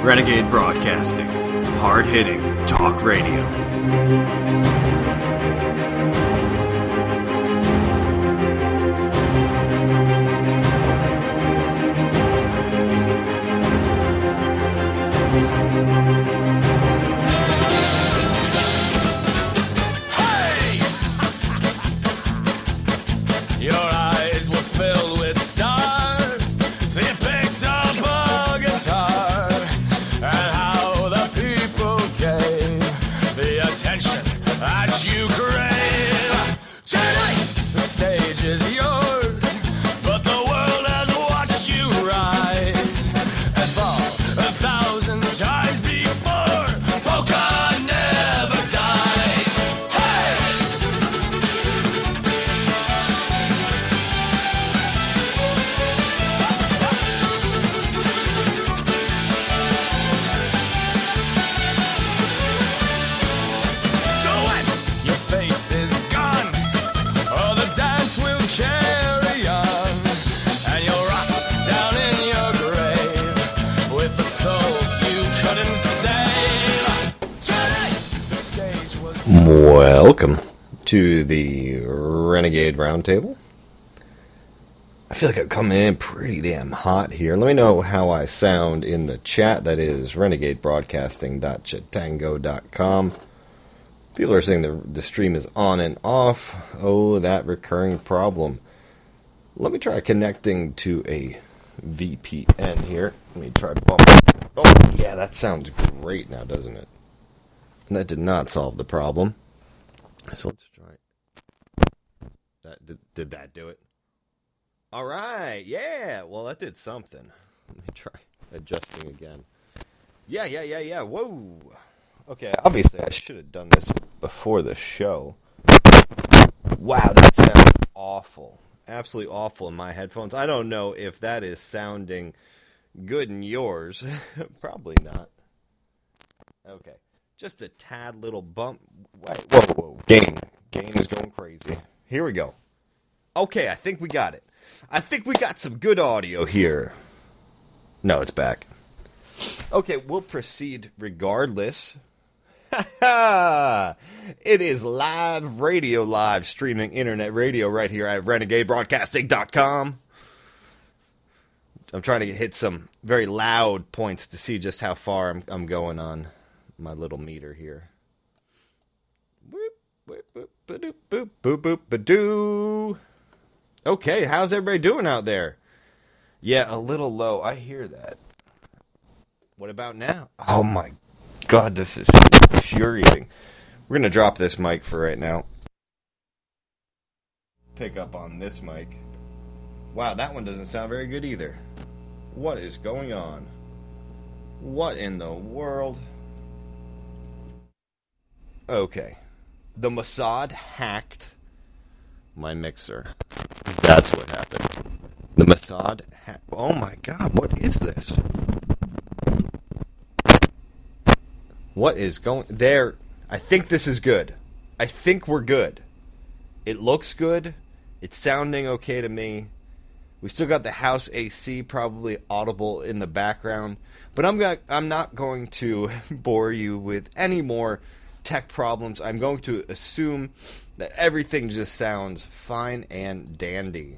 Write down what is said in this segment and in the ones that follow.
Renegade Broadcasting. Hard-hitting talk radio. Welcome to the Renegade Roundtable. I feel like I'm coming in pretty damn hot here. Let me know how I sound in the chat. That is renegadebroadcasting.chatango.com. People are saying the stream is on and off. Oh, that recurring problem. Let me try connecting to a VPN here. Let me try bumping. Oh, yeah, that sounds great now, doesn't it? And that did not solve the problem. So let's try that. Did that do it? All right, yeah. Well, that did something. Let me try adjusting again. Yeah. Whoa. Okay, obviously I should have done this before the show. Wow, that sounds awful. Absolutely awful in my headphones. I don't know if that is sounding good in yours. Probably not. Okay. Just a tad little bump. Wait, whoa. Gain is going crazy. Here we go. Okay, I think we got it. I think we got some good audio here. No, it's back. Okay, we'll proceed regardless. It is live radio, live streaming internet radio right here at renegadebroadcasting.com. I'm trying to hit some very loud points to see just how far I'm going on my little meter here. Okay, how's everybody doing out there? Yeah, a little low. I hear that. What about now? Oh my god, this is infuriating. We're going to drop this mic for right now. Pick up on this mic. Wow, that one doesn't sound very good either. What is going on? What in the world? Okay. The Mossad hacked my mixer. That's what happened. The Mossad hacked... Oh my god, what is this? What is going... There... I think this is good. I think we're good. It looks good. It's sounding okay to me. We still got the house AC probably audible in the background. But I'm not going to bore you with any more tech problems. I'm going to assume that everything just sounds fine and dandy.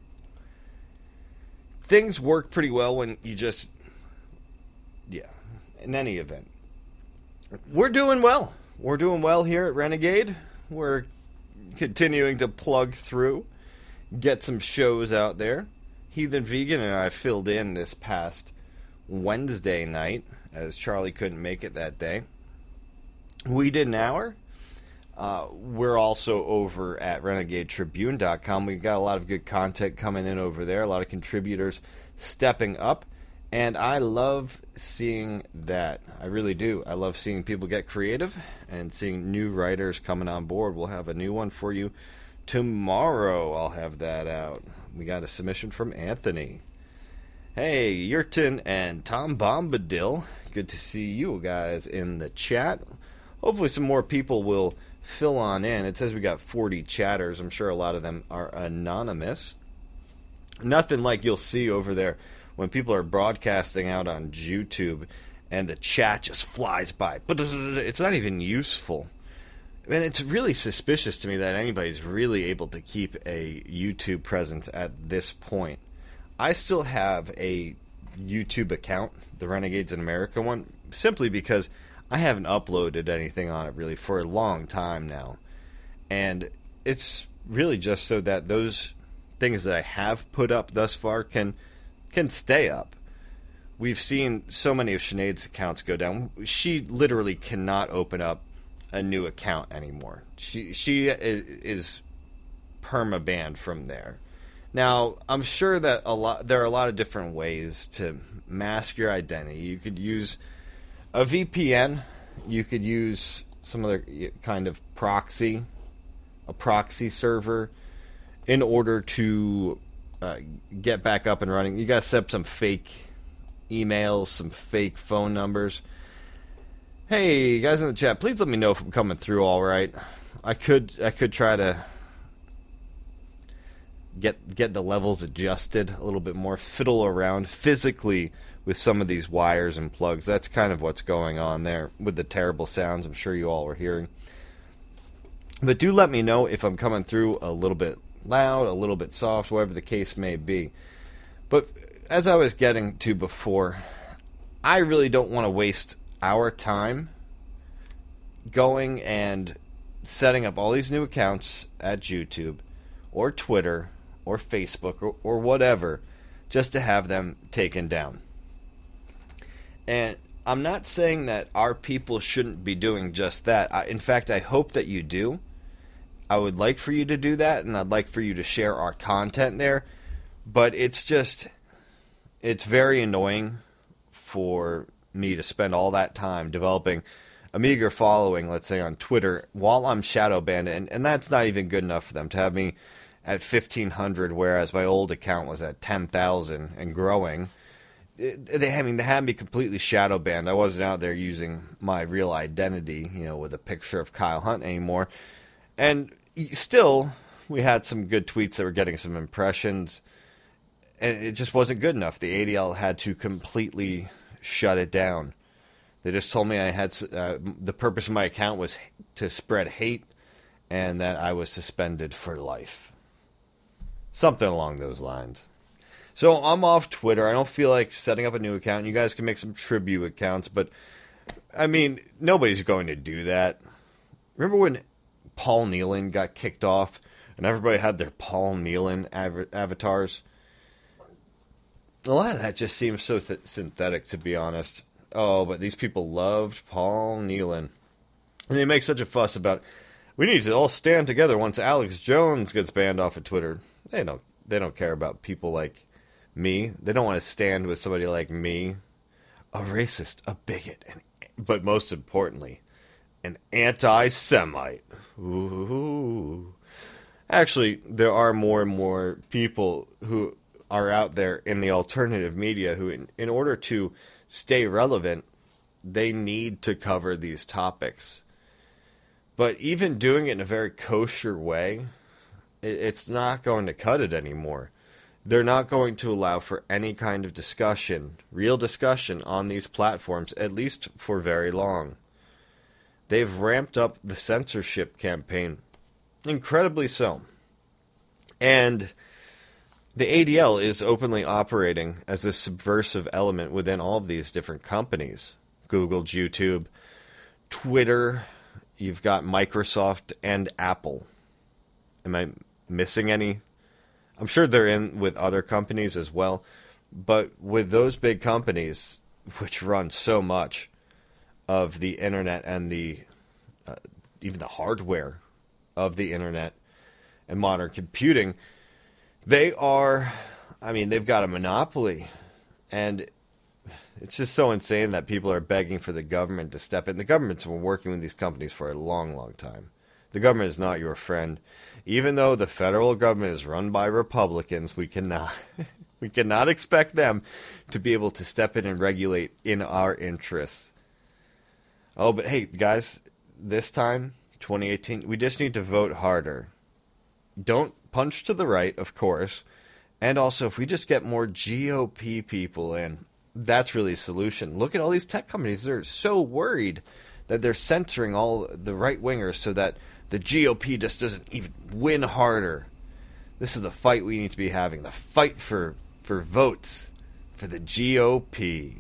Things work pretty well when you just... Yeah, in any event. We're doing well. We're doing well here at Renegade. We're continuing to plug through, get some shows out there. Heathen Vegan and I filled in this past Wednesday night, as Charlie couldn't make it that day. We did an hour. We're also over at RenegadeTribune.com. We've got a lot of good content coming in over there, a lot of contributors stepping up, and I love seeing that. I really do. I love seeing people get creative and seeing new writers coming on board. We'll have a new one for you tomorrow. I'll have that out. We got a submission from Anthony. Hey, Yurton and Tom Bombadil. Good to see you guys in the chat. Hopefully some more people will fill on in. It says we got 40 chatters. I'm sure a lot of them are anonymous. Nothing like you'll see over there when people are broadcasting out on YouTube and the chat just flies by. But it's not even useful. And it's really suspicious to me that anybody's really able to keep a YouTube presence at this point. I still have a YouTube account, the Renegades in America one, simply because I haven't uploaded anything on it really for a long time now. And it's really just so that those things that I have put up thus far can stay up. We've seen so many of Sinead's accounts go down. She literally cannot open up a new account anymore. She is perma-banned from there. Now, I'm sure that there are a lot of different ways to mask your identity. You could use a VPN. You could use some other kind of proxy, a proxy server, in order to get back up and running. You got to set up some fake emails, some fake phone numbers. Hey, guys in the chat, please let me know if I'm coming through all right. I could try to get the levels adjusted a little bit more, fiddle around physically with some of these wires and plugs. That's kind of what's going on there with the terrible sounds I'm sure you all were hearing. But do let me know if I'm coming through a little bit loud, a little bit soft, whatever the case may be. But as I was getting to before, I really don't want to waste our time going and setting up all these new accounts at YouTube or Twitter or Facebook or whatever just to have them taken down. And I'm not saying that our people shouldn't be doing just that. In fact, I hope that you do. I would like for you to do that, and I'd like for you to share our content there. But it's very annoying for me to spend all that time developing a meager following, let's say on Twitter, while I'm shadow banned, and that's not even good enough for them to have me at 1,500, whereas my old account was at 10,000 and growing. They had me completely shadow banned. I wasn't out there using my real identity, with a picture of Kyle Hunt anymore. And still, we had some good tweets that were getting some impressions, and it just wasn't good enough. The ADL had to completely shut it down. They just told me I had the purpose of my account was to spread hate, and that I was suspended for life. Something along those lines. So I'm off Twitter. I don't feel like setting up a new account. You guys can make some tribute accounts, but I mean, nobody's going to do that. Remember when Paul Nealon got kicked off and everybody had their Paul Nealon avatars? A lot of that just seems so synthetic, to be honest. Oh, but these people loved Paul Nealon. And they make such a fuss about, we need to all stand together once Alex Jones gets banned off of Twitter. They don't care about people like me. They don't want to stand with somebody like me. A racist, a bigot, but most importantly, an anti-Semite. Ooh. Actually, there are more and more people who are out there in the alternative media who, in order to stay relevant, they need to cover these topics. But even doing it in a very kosher way, it's not going to cut it anymore. They're not going to allow for any kind of discussion, real discussion on these platforms, at least for very long. They've ramped up the censorship campaign, incredibly so. And the ADL is openly operating as a subversive element within all of these different companies. Google, YouTube, Twitter, you've got Microsoft and Apple. Am I missing any? I'm sure they're in with other companies as well. But with those big companies, which run so much of the internet and the even the hardware of the internet and modern computing, they've got a monopoly. And it's just so insane that people are begging for the government to step in. The government's been working with these companies for a long, long time. The government is not your friend. Even though the federal government is run by Republicans, we cannot expect them to be able to step in and regulate in our interests. Oh, but hey, guys, this time, 2018, we just need to vote harder. Don't punch to the right, of course. And also, if we just get more GOP people in, that's really a solution. Look at all these tech companies. They're so worried that they're censoring all the right-wingers so that the GOP just doesn't even win harder. This is the fight we need to be having. The fight for votes for the GOP.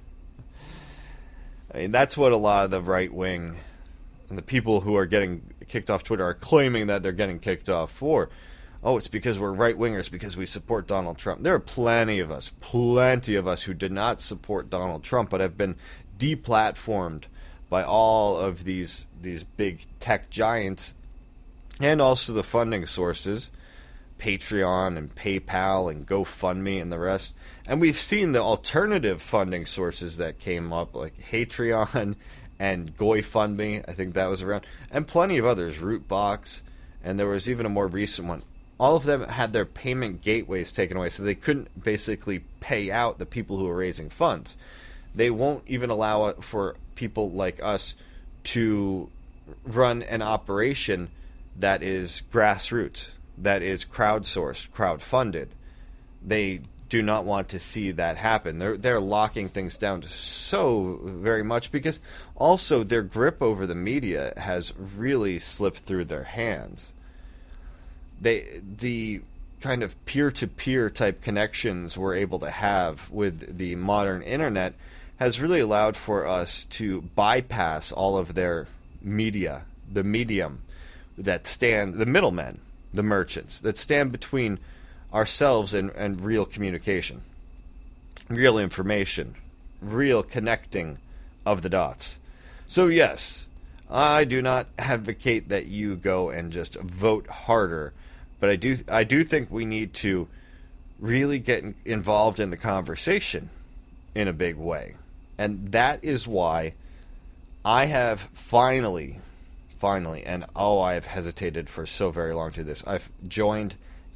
I mean, that's what a lot of the right-wing and the people who are getting kicked off Twitter are claiming that they're getting kicked off for. Oh, it's because we're right-wingers, because we support Donald Trump. There are plenty of us who did not support Donald Trump, but have been deplatformed by all of these big tech giants, and also the funding sources, Patreon and PayPal and GoFundMe and the rest. And we've seen the alternative funding sources that came up, like Patreon and GoFundMe, I think that was around, and plenty of others, Rootbox, and there was even a more recent one. All of them had their payment gateways taken away, so they couldn't basically pay out the people who were raising funds. They won't even allow it for people like us to run an operation that is grassroots, that is crowdsourced, crowdfunded. They do not want to see that happen. They're locking things down so very much, because also their grip over the media has really slipped through their hands. The kind of peer-to-peer type connections we're able to have with the modern internet has really allowed for us to bypass all of their media, the medium that stand, the middlemen, the merchants, that stand between ourselves and real communication, real information, real connecting of the dots. So yes, I do not advocate that you go and just vote harder, but I do think we need to really get involved in the conversation in a big way. And that is why I have finally, and I have hesitated for so very long to this, I've joined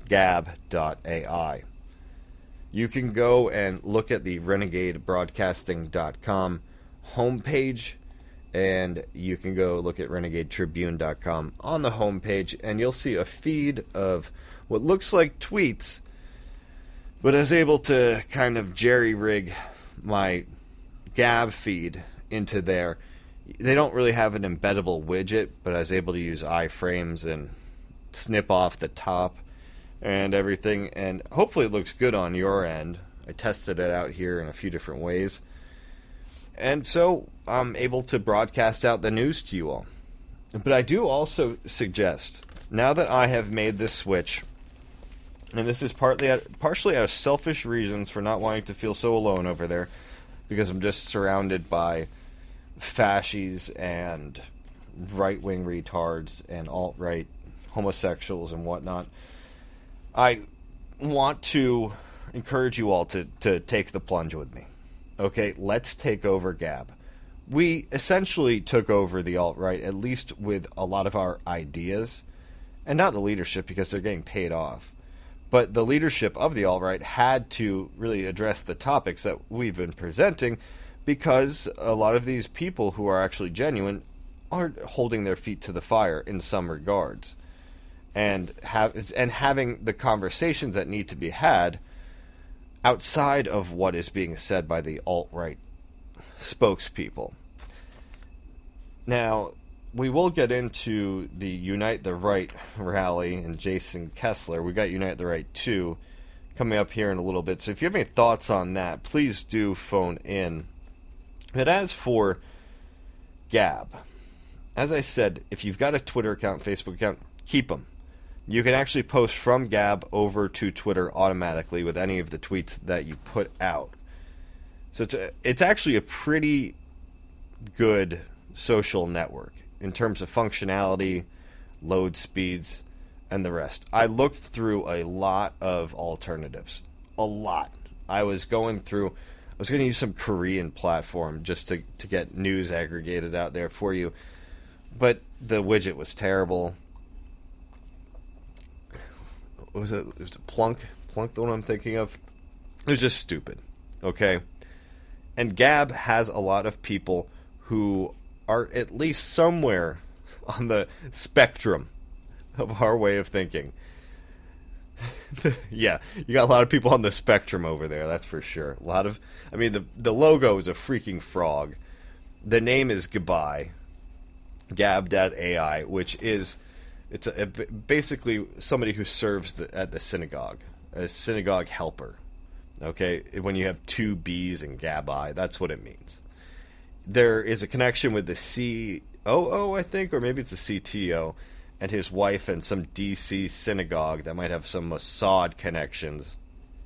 Gab.ai. You can go and look at the RenegadeBroadcasting.com homepage, and you can go look at RenegadeTribune.com on the homepage, and you'll see a feed of what looks like tweets, but I was able to kind of jerry-rig my Gab feed into there. They don't really have an embeddable widget, but I was able to use iframes and snip off the top and everything, and hopefully it looks good on your end. I tested it out here in a few different ways, and so I'm able to broadcast out the news to you all. But I do also suggest, now that I have made this switch, and this is partially out of selfish reasons for not wanting to feel so alone over there, because I'm just surrounded by fascies and right-wing retards and alt-right homosexuals and whatnot. I want to encourage you all to take the plunge with me. Okay, let's take over Gab. We essentially took over the alt-right, at least with a lot of our ideas, and not the leadership because they're getting paid off. But the leadership of the alt-right had to really address the topics that we've been presenting, because a lot of these people who are actually genuine are holding their feet to the fire in some regards, and having the conversations that need to be had outside of what is being said by the alt-right spokespeople. Now, we will get into the Unite the Right rally and Jason Kessler. We got Unite the Right 2 coming up here in a little bit. So if you have any thoughts on that, please do phone in. But as for Gab, as I said, if you've got a Twitter account, Facebook account, keep them. You can actually post from Gab over to Twitter automatically with any of the tweets that you put out. So it's actually a pretty good social network in terms of functionality, load speeds, and the rest. I looked through a lot of alternatives. A lot. I was going to use some Korean platform just to get news aggregated out there for you. But the widget was terrible. Was it Plunk? Plunk, the one I'm thinking of? It was just stupid. Okay? And Gab has a lot of people who are at least somewhere on the spectrum of our way of thinking. Yeah, you got a lot of people on the spectrum over there, that's for sure. A lot of, I mean, the logo is a freaking frog. The name is Goodbye, Gab.ai, which is, it's basically somebody who serves at the synagogue, a synagogue helper. Okay, when you have two B's in Gabai, that's what it means. There is a connection with the COO, I think, or maybe it's the CTO, and his wife and some DC synagogue that might have some Mossad connections.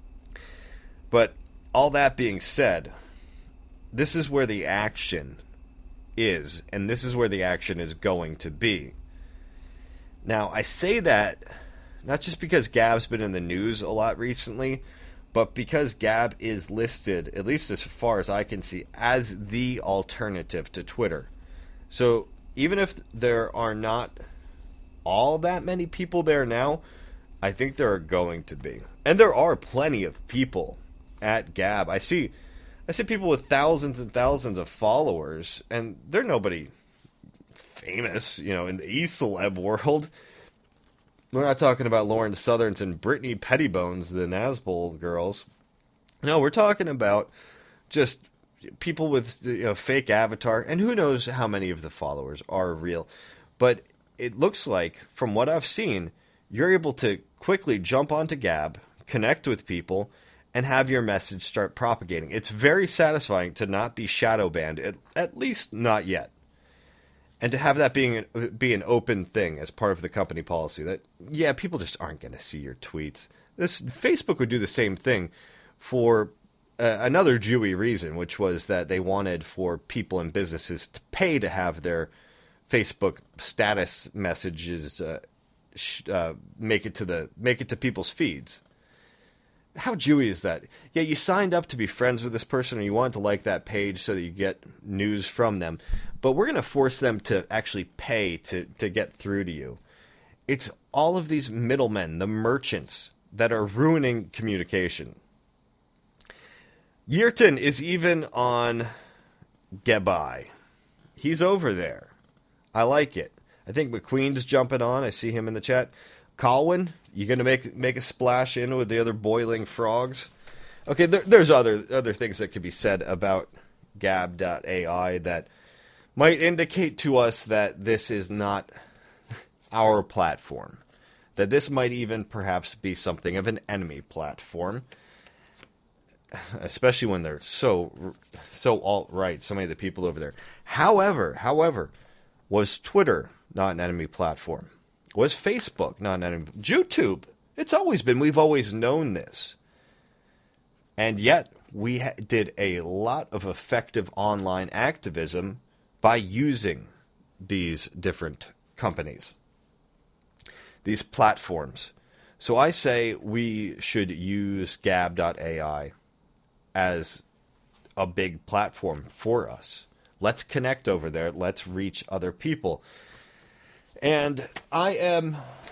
But all that being said, this is where the action is, and this is where the action is going to be. Now, I say that not just because Gab's been in the news a lot recently, but because Gab is listed, at least as far as I can see, as the alternative to Twitter. So even if there are not all that many people there now, I think there are going to be. And there are plenty of people at Gab. I see people with thousands and thousands of followers, and they're nobody famous, in the e-celeb world. We're not talking about Lauren Southerns and Brittany Pettibones, the Nazbol girls. No, we're talking about just people with fake avatar, and who knows how many of the followers are real. But it looks like, from what I've seen, you're able to quickly jump onto Gab, connect with people, and have your message start propagating. It's very satisfying to not be shadow banned, at least not yet. And to have that be an open thing as part of the company policy, that, yeah, people just aren't going to see your tweets. Facebook would do the same thing for another Jewy reason, which was that they wanted for people and businesses to pay to have their Facebook status messages make it to people's feeds. How Jewy is that? Yeah, you signed up to be friends with this person, or you wanted to like that page so that you get news from them, but we're going to force them to actually pay to get through to you. It's all of these middlemen, the merchants, that are ruining communication. Yerton is even on Gabai. He's over there. I like it. I think McQueen's jumping on. I see him in the chat. Colwyn, you going to make a splash in with the other boiling frogs? Okay, there's other things that could be said about Gab.ai that might indicate to us that this is not our platform. That this might even perhaps be something of an enemy platform. Especially when they're so alt-right, so many of the people over there. However, was Twitter not an enemy platform? Was Facebook not an enemy? YouTube, it's always been. We've always known this. And yet, we did a lot of effective online activism by using these different companies, these platforms. So I say we should use Gab.ai as a big platform for us. Let's connect over there. Let's reach other people. And I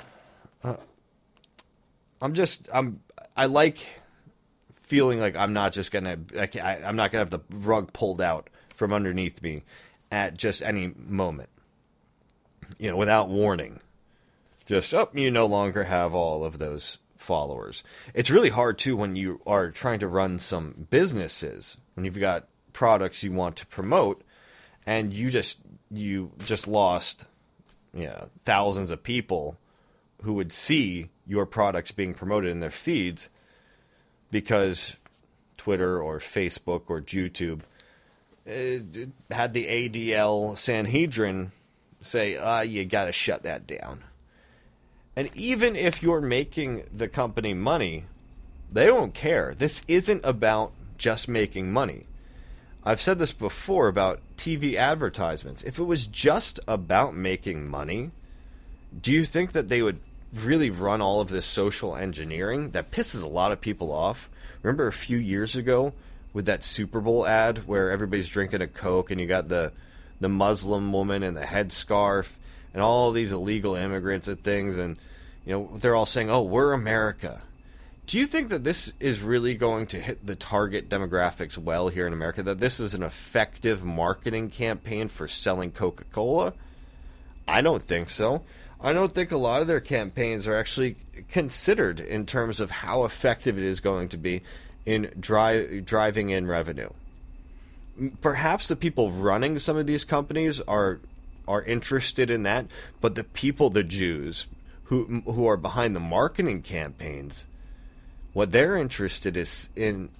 like feeling like I'm not gonna have the rug pulled out from underneath me at just any moment, without warning. Just, you no longer have all of those followers. It's really hard too when you are trying to run some businesses, when you've got products you want to promote, and you just lost thousands of people who would see your products being promoted in their feeds because Twitter or Facebook or YouTube had the ADL Sanhedrin say, you got to shut that down. And even if you're making the company money, they don't care. This isn't about just making money. I've said this before about TV advertisements. If it was just about making money, do you think that they would really run all of this social engineering? That pisses a lot of people off. Remember a few years ago with that Super Bowl ad where everybody's drinking a Coke and you got the Muslim woman in the headscarf and all these illegal immigrants and things, and they're all saying, "Oh, we're America." Do you think that this is really going to hit the target demographics well here in America? That this is an effective marketing campaign for selling Coca-Cola? I don't think so. I don't think a lot of their campaigns are actually considered in terms of how effective it is going to be in driving in revenue. Perhaps the people running some of these companies are interested in that, but the people, the Jews, who are behind the marketing campaigns, what they're interested in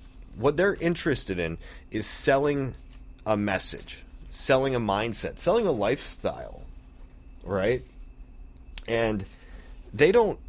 is selling a message, selling a mindset, selling a lifestyle, right? And they don't.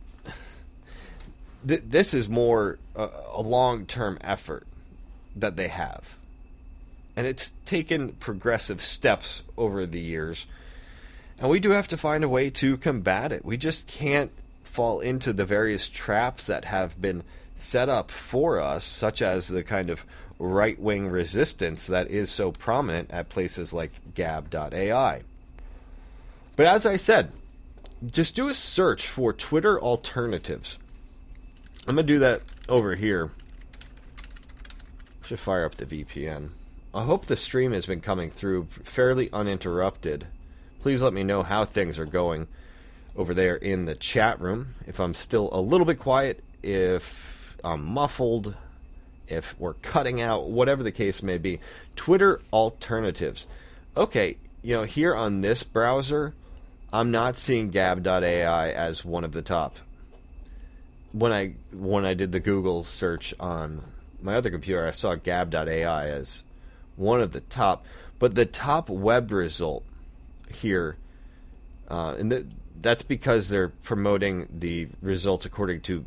This is more a long-term effort that they have. And it's taken progressive steps over the years. And we do have to find a way to combat it. We just can't fall into the various traps that have been set up for us, such as the kind of right-wing resistance that is so prominent at places like Gab.ai. But as I said, just do a search for Twitter alternatives. I'm going to do that over here. Should fire up the VPN. I hope the stream has been coming through fairly uninterrupted. Please let me know how things are going over there in the chat room. If I'm still a little bit quiet, if I'm muffled, if we're cutting out, whatever the case may be. Twitter alternatives. Okay, here on this browser, I'm not seeing Gab.ai as one of the top. When I did the Google search on my other computer, I saw Gab.ai as one of the top, but the top web result here, and that's because they're promoting the results according to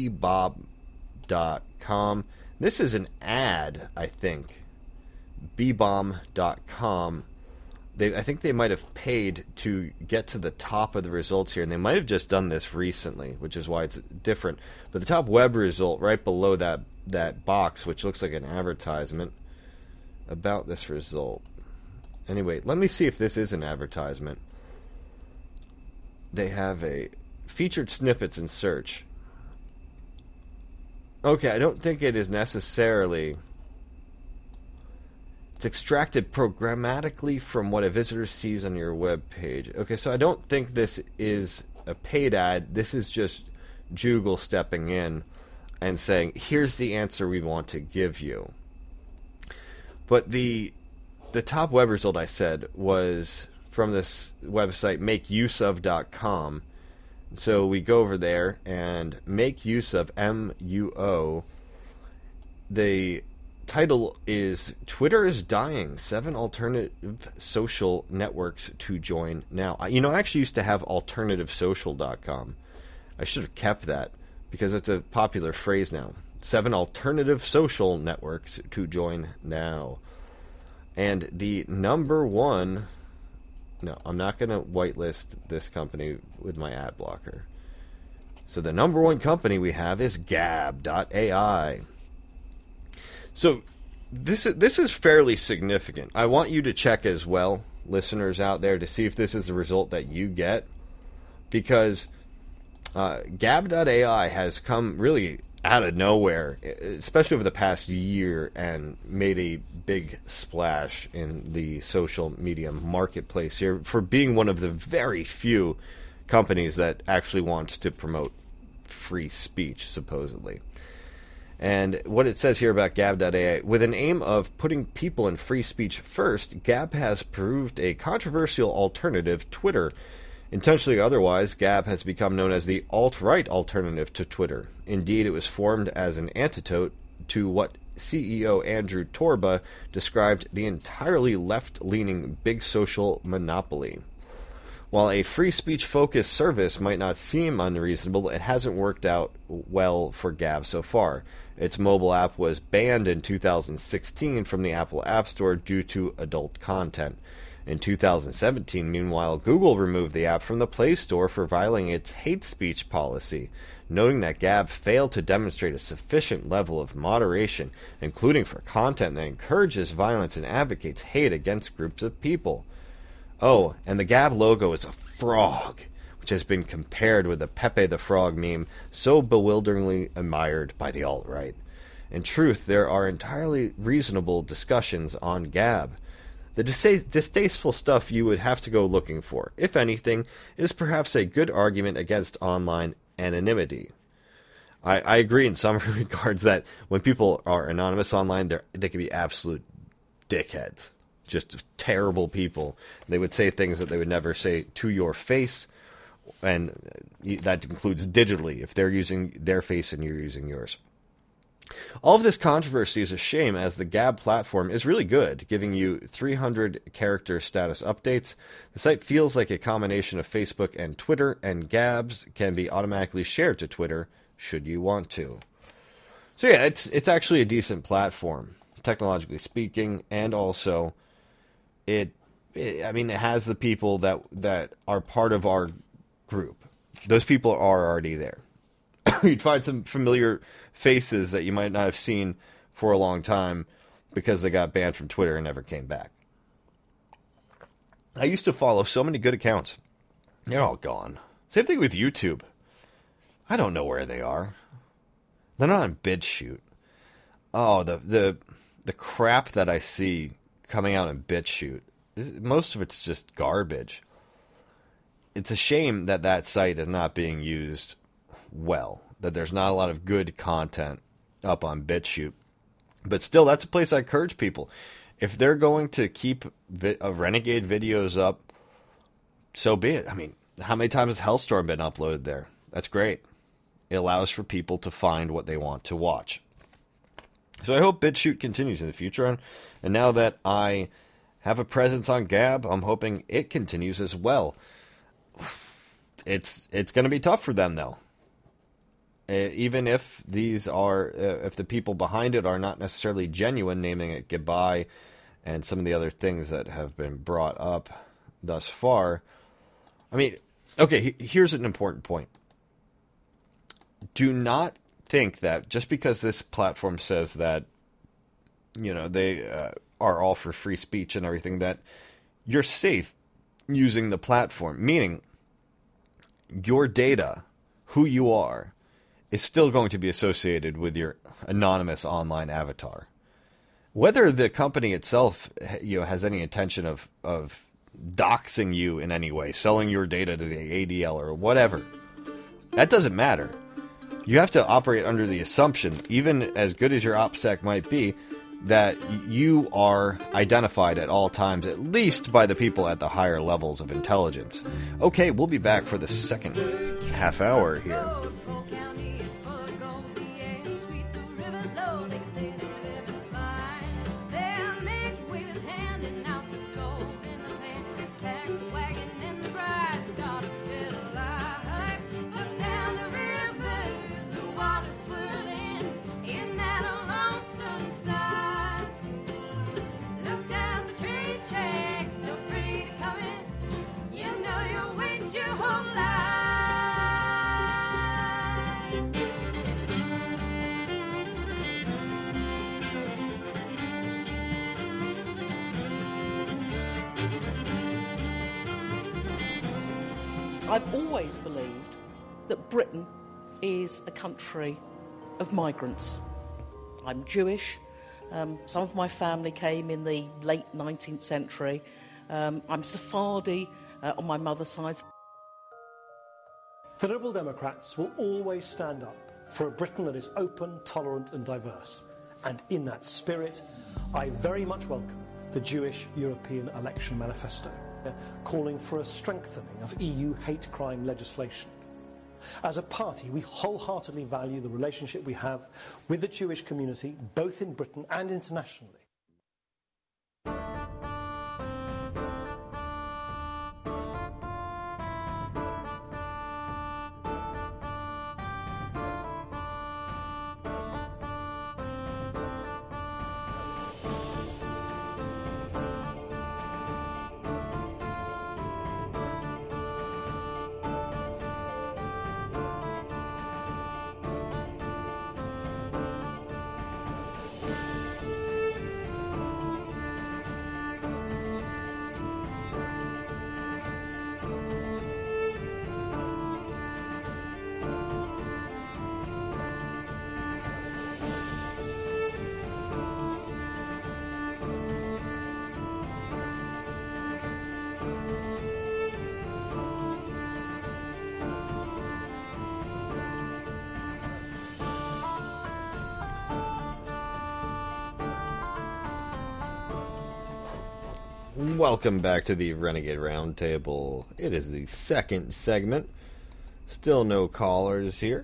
bbob.com. This is an ad, I think. bbomb.com. I think they might have paid to get to the top of the results here, and they might have just done this recently, which is why it's different. But the top web result right below that box, which looks like an advertisement about this result. Anyway, let me see if this is an advertisement. They have a featured snippets in search. Okay, I don't think it is necessarily. It's extracted programmatically from what a visitor sees on your web page. Okay, so I don't think this is a paid ad. This is just Google stepping in and saying, here's the answer we want to give you. But the top web result I said was from this website, makeuseof.com. So we go over there and make use of MUO. The title is Twitter is Dying, 7 alternative social networks to join now. I actually used to have alternativesocial.com. I should have kept that because it's a popular phrase now. 7 alternative social networks to join now. And the number one... No, I'm not going to whitelist this company with my ad blocker. So the number one company we have is Gab.ai. So this is fairly significant. I want you to check as well, listeners out there, to see if this is the result that you get. Because Gab.ai has come really out of nowhere, especially over the past year, and made a big splash in the social media marketplace here for being one of the very few companies that actually wants to promote free speech, supposedly. And what it says here about Gab.ai, with an aim of putting people and free speech first, Gab has proved a controversial alternative Twitter. Intentionally or otherwise, Gab has become known as the alt-right alternative to Twitter. Indeed, it was formed as an antidote to what CEO Andrew Torba described the entirely left-leaning big social monopoly. While a free speech-focused service might not seem unreasonable, it hasn't worked out well for Gab so far. Its mobile app was banned in 2016 from the Apple App Store due to adult content. In 2017, meanwhile, Google removed the app from the Play Store for violating its hate speech policy, noting that Gab failed to demonstrate a sufficient level of moderation, including for content that encourages violence and advocates hate against groups of people. Oh, and the Gab logo is a frog, which has been compared with the Pepe the Frog meme so bewilderingly admired by the alt-right. In truth, there are entirely reasonable discussions on Gab. The distasteful stuff you would have to go looking for. If anything, it is perhaps a good argument against online anonymity. I agree in some regards that when people are anonymous online, they can be absolute dickheads. Just terrible people. They would say things that they would never say to your face, and that includes digitally, if they're using their face and you're using yours. All of this controversy is a shame, as the Gab platform is really good, giving you 300-character status updates. The site feels like a combination of Facebook and Twitter, and Gabs can be automatically shared to Twitter, should you want to. So yeah, it's actually a decent platform, technologically speaking, and also it has the people that are part of our group. Those people are already there. You'd find some familiar faces that you might not have seen for a long time because they got banned from Twitter and never came back. I used to follow so many good accounts. They're all gone. Same thing with YouTube. I don't know where they are. They're not on BitChute. Oh, the crap that I see coming out in BitChute, most of it's just garbage. It's a shame that site is not being used well, that there's not a lot of good content up on BitChute. But still, that's a place I encourage people. If they're going to keep Renegade videos up, so be it. I mean, how many times has Hellstorm been uploaded there? That's great. It allows for people to find what they want to watch. So I hope BitChute continues in the future. And now that I have a presence on Gab, I'm hoping it continues as well. It's going to be tough for them, though. Even if if the people behind it are not necessarily genuine, naming it Goodbye and some of the other things that have been brought up thus far. I mean, okay, here's an important point. Do not think that just because this platform says that, they are all for free speech and everything, that you're safe using the platform. Meaning, your data, who you are, is still going to be associated with your anonymous online avatar. Whether the company itself, has any intention of doxing you in any way, selling your data to the ADL or whatever, that doesn't matter. You have to operate under the assumption, even as good as your OPSEC might be, that you are identified at all times, at least by the people at the higher levels of intelligence. Okay, we'll be back for the second half hour here. I've always believed that Britain is a country of migrants. I'm Jewish. Some of my family came in the late 19th century. I'm Sephardi on my mother's side. The Liberal Democrats will always stand up for a Britain that is open, tolerant and diverse. And in that spirit, I very much welcome the Jewish European Election Manifesto, calling for a strengthening of EU hate crime legislation. As a party, we wholeheartedly value the relationship we have with the Jewish community, both in Britain and internationally. Welcome back to the Renegade Roundtable. It is the second segment. Still no callers here.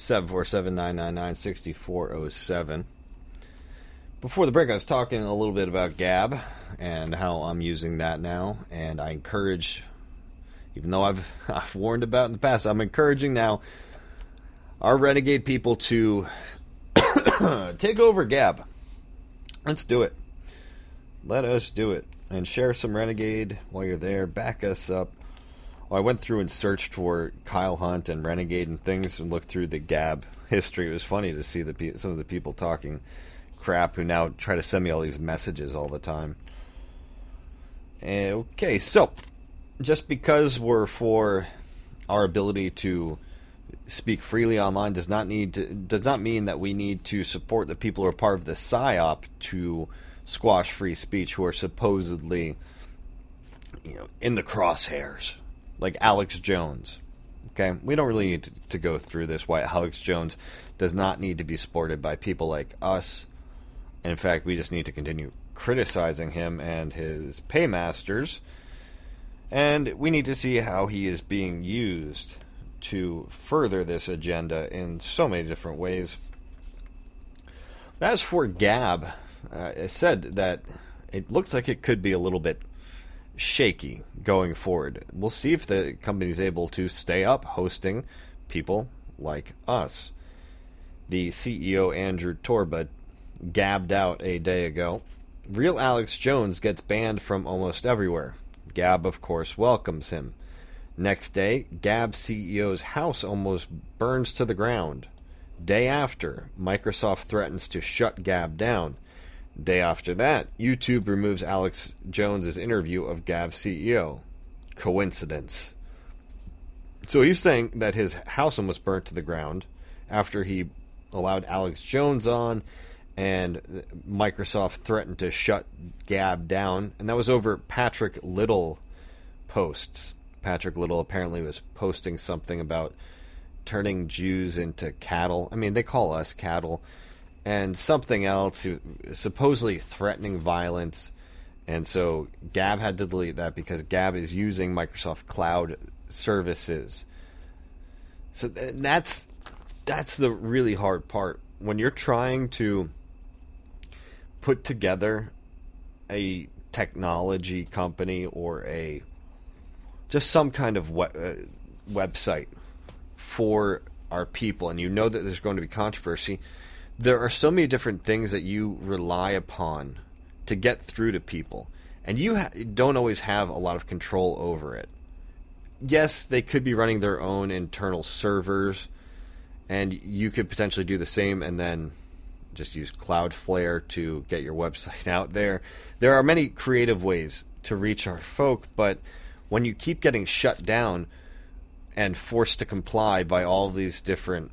747-999-6407. Before the break, I was talking a little bit about Gab and how I'm using that now. And I encourage, even though I've warned about it in the past, I'm encouraging now our Renegade people to take over Gab. Let's do it. Let us do it. And share some Renegade while you're there. Back us up. Well, I went through and searched for Kyle Hunt and Renegade and things and looked through the Gab history. It was funny to see some of the people talking crap who now try to send me all these messages all the time. Okay, so just because we're for our ability to speak freely online does not mean that we need to support the people who are part of the PSYOP to squash free speech, who are supposedly, in the crosshairs, like Alex Jones. Okay, we don't really need to go through this. Why Alex Jones does not need to be supported by people like us. And in fact, we just need to continue criticizing him and his paymasters, and we need to see how he is being used to further this agenda in so many different ways. As for Gab, I said that it looks like it could be a little bit shaky going forward. We'll see if the company is able to stay up hosting people like us. The CEO, Andrew Torba, gabbed out a day ago. Real Alex Jones gets banned from almost everywhere. Gab, of course, welcomes him. Next day, Gab CEO's house almost burns to the ground. Day after, Microsoft threatens to shut Gab down. Day after that, YouTube removes Alex Jones' interview of Gab CEO. Coincidence? So he's saying that his house almost burnt to the ground after he allowed Alex Jones on, and Microsoft threatened to shut Gab down, and that was over Patrick Little posts. Patrick Little apparently was posting something about turning Jews into cattle. I mean, they call us cattle. And something else, supposedly threatening violence. And so Gab had to delete that because Gab is using Microsoft Cloud services. So that's the really hard part. When you're trying to put together a technology company or just some kind of website for our people, and you know that there's going to be controversy, there are so many different things that you rely upon to get through to people, and you don't always have a lot of control over it. Yes, they could be running their own internal servers, and you could potentially do the same and then just use Cloudflare to get your website out there. There are many creative ways to reach our folk, but when you keep getting shut down and forced to comply by all these different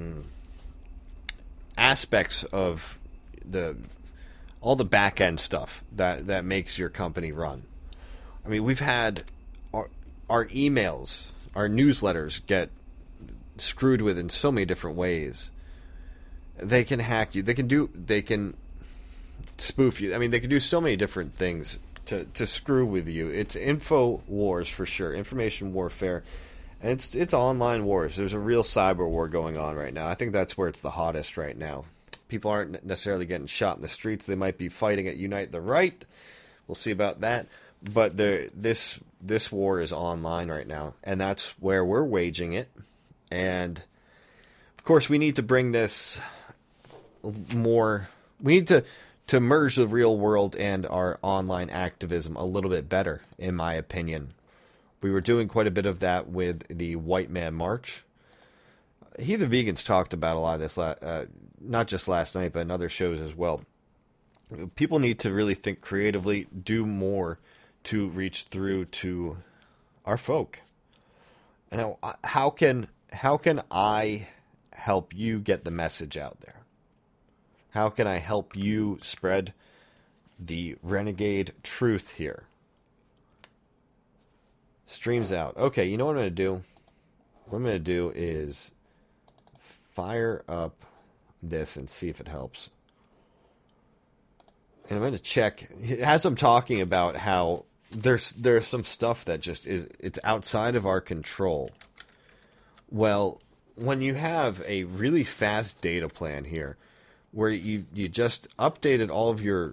aspects of all the back end stuff that makes your company run. I mean, we've had our emails, our newsletters get screwed with in so many different ways. They can hack you. They can spoof you. I mean, they can do so many different things to screw with you. It's info wars for sure, information warfare. And it's online wars. There's a real cyber war going on right now. I think that's where it's the hottest right now. People aren't necessarily getting shot in the streets. They might be fighting at Unite the Right. We'll see about that. But this war is online right now, and that's where we're waging it. And of course, we need to bring this more. We need to merge the real world and our online activism a little bit better, in my opinion. We were doing quite a bit of that with the White Man March. The Vegans talked about a lot of this, not just last night, but in other shows as well. People need to really think creatively, do more to reach through to our folk. And how can I help you get the message out there? How can I help you spread the renegade truth here? Streams out. Okay, you know what I'm going to do? What I'm going to do is fire up this and see if it helps. And I'm going to check, as I'm talking about how there's some stuff that just it's outside of our control. Well, when you have a really fast data plan here, where you just updated all your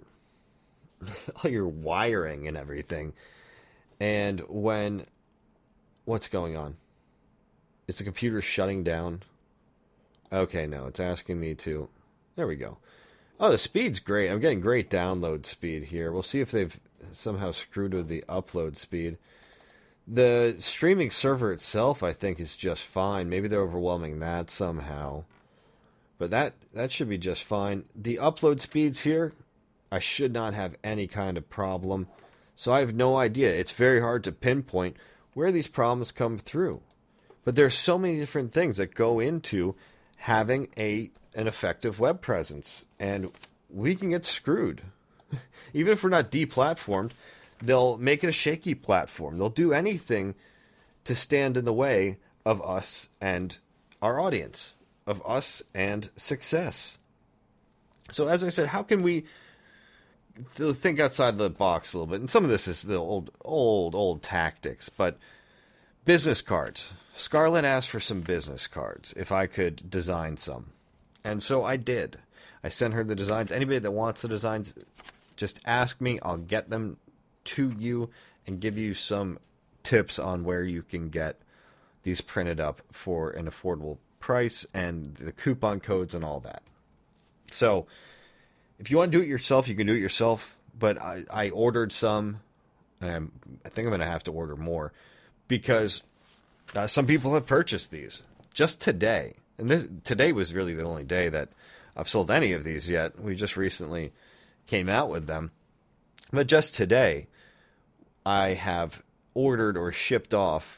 wiring and everything, and what's going on? Is the computer shutting down? Okay, no, it's asking me to. There we go. Oh, the speed's great. I'm getting great download speed here. We'll see if they've somehow screwed with the upload speed. The streaming server itself, I think, is just fine. Maybe they're overwhelming that somehow. But that should be just fine. The upload speeds here, I should not have any kind of problem. So I have no idea. It's very hard to pinpoint where these problems come through. But there's so many different things that go into having an effective web presence. And we can get screwed. Even if we're not deplatformed, they'll make it a shaky platform. They'll do anything to stand in the way of us and our audience, of us and success. So as I said, how can we think outside the box a little bit? And some of this is the old tactics, but business cards. Scarlett asked for some business cards, if I could design some. And so I did. I sent her the designs. Anybody that wants the designs, just ask me. I'll get them to you and give you some tips on where you can get these printed up for an affordable price and the coupon codes and all that. So if you want to do it yourself, you can do it yourself. But I ordered some. And I think I'm going to have to order more because some people have purchased these just today. And today was really the only day that I've sold any of these yet. We just recently came out with them. But just today, I have ordered or shipped off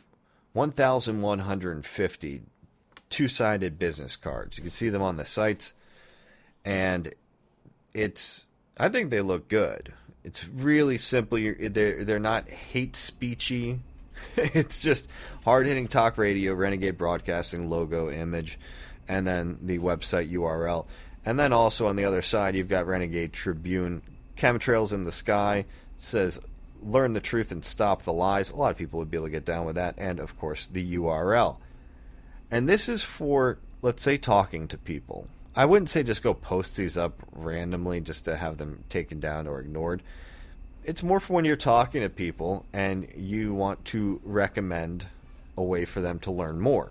1,150 two-sided business cards. You can see them on the sites, and I think they look good. It's really simple. They're not hate speechy. It's just hard-hitting talk radio, Renegade Broadcasting logo, image, and then the website URL. And then also on the other side, you've got Renegade Tribune. Chemtrails in the sky. It says, learn the truth and stop the lies. A lot of people would be able to get down with that. And, of course, the URL. And this is for, let's say, talking to people. I wouldn't say just go post these up randomly just to have them taken down or ignored. It's more for when you're talking to people and you want to recommend a way for them to learn more.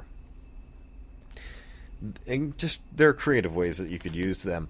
And just there are creative ways that you could use them.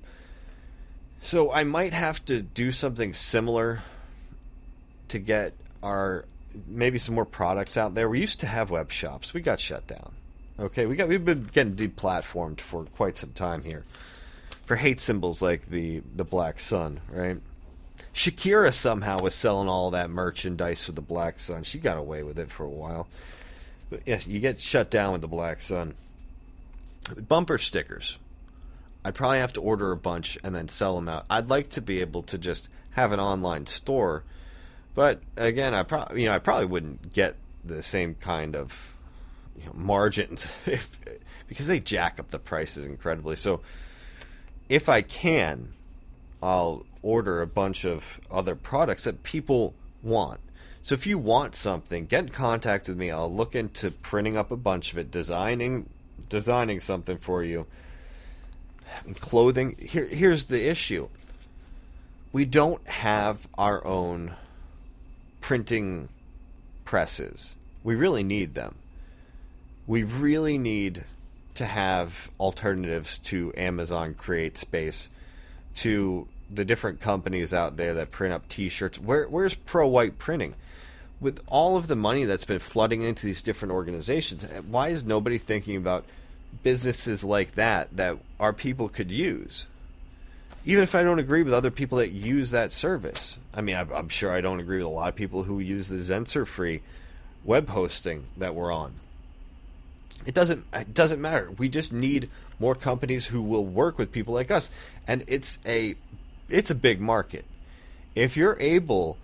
So I might have to do something similar to get maybe some more products out there. We used to have web shops. We got shut down. Okay, we've been getting deplatformed for quite some time here for hate symbols like the Black Sun, right? Shakira somehow was selling all that merchandise with the Black Sun. She got away with it for a while. But yeah, you get shut down with the Black Sun. Bumper stickers. I'd probably have to order a bunch and then sell them out. I'd like to be able to just have an online store, but again, I probably wouldn't get the same kind of margins because they jack up the prices incredibly. So if I can, I'll order a bunch of other products that people want. So if you want something, get in contact with me. I'll look into printing up a bunch of it, designing something for you. And clothing. Here's the issue. We don't have our own printing presses. We really need them. We really need to have alternatives to Amazon CreateSpace, to the different companies out there that print up T-shirts. Where's Pro White Printing? With all of the money that's been flooding into these different organizations, why is nobody thinking about businesses like that our people could use? Even if I don't agree with other people that use that service. I mean, I'm sure I don't agree with a lot of people who use the Zenser-free web hosting that we're on. It doesn't matter. We just need more companies who will work with people like us. And it's a big market. If you're able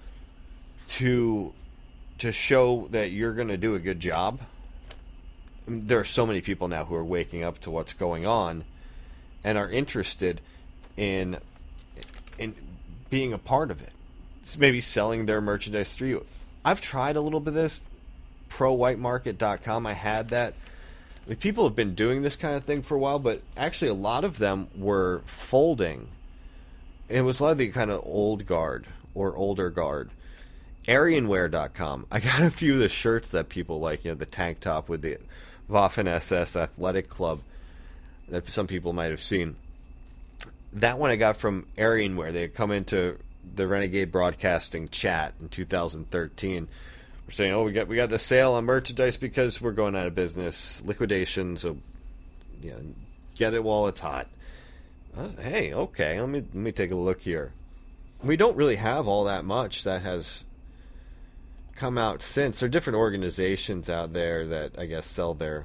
to show that you're going to do a good job, there are so many people now who are waking up to what's going on and are interested in being a part of it. It's maybe selling their merchandise through you. I've tried a little bit of this. ProWhiteMarket.com, I had that. I mean, people have been doing this kind of thing for a while, but actually a lot of them were folding. It was a lot of the kind of old guard or older guard. Arianwear.com. I got a few of the shirts that people like, the tank top with the Waffen SS Athletic Club that some people might have seen. That one I got from Arianwear. They had come into the Renegade Broadcasting chat in 2013. We're saying, oh, we got the sale on merchandise because we're going out of business, liquidation, so get it while it's hot. Hey, okay, let me take a look here. We don't really have all that much that has come out since. There are different organizations out there that I guess sell their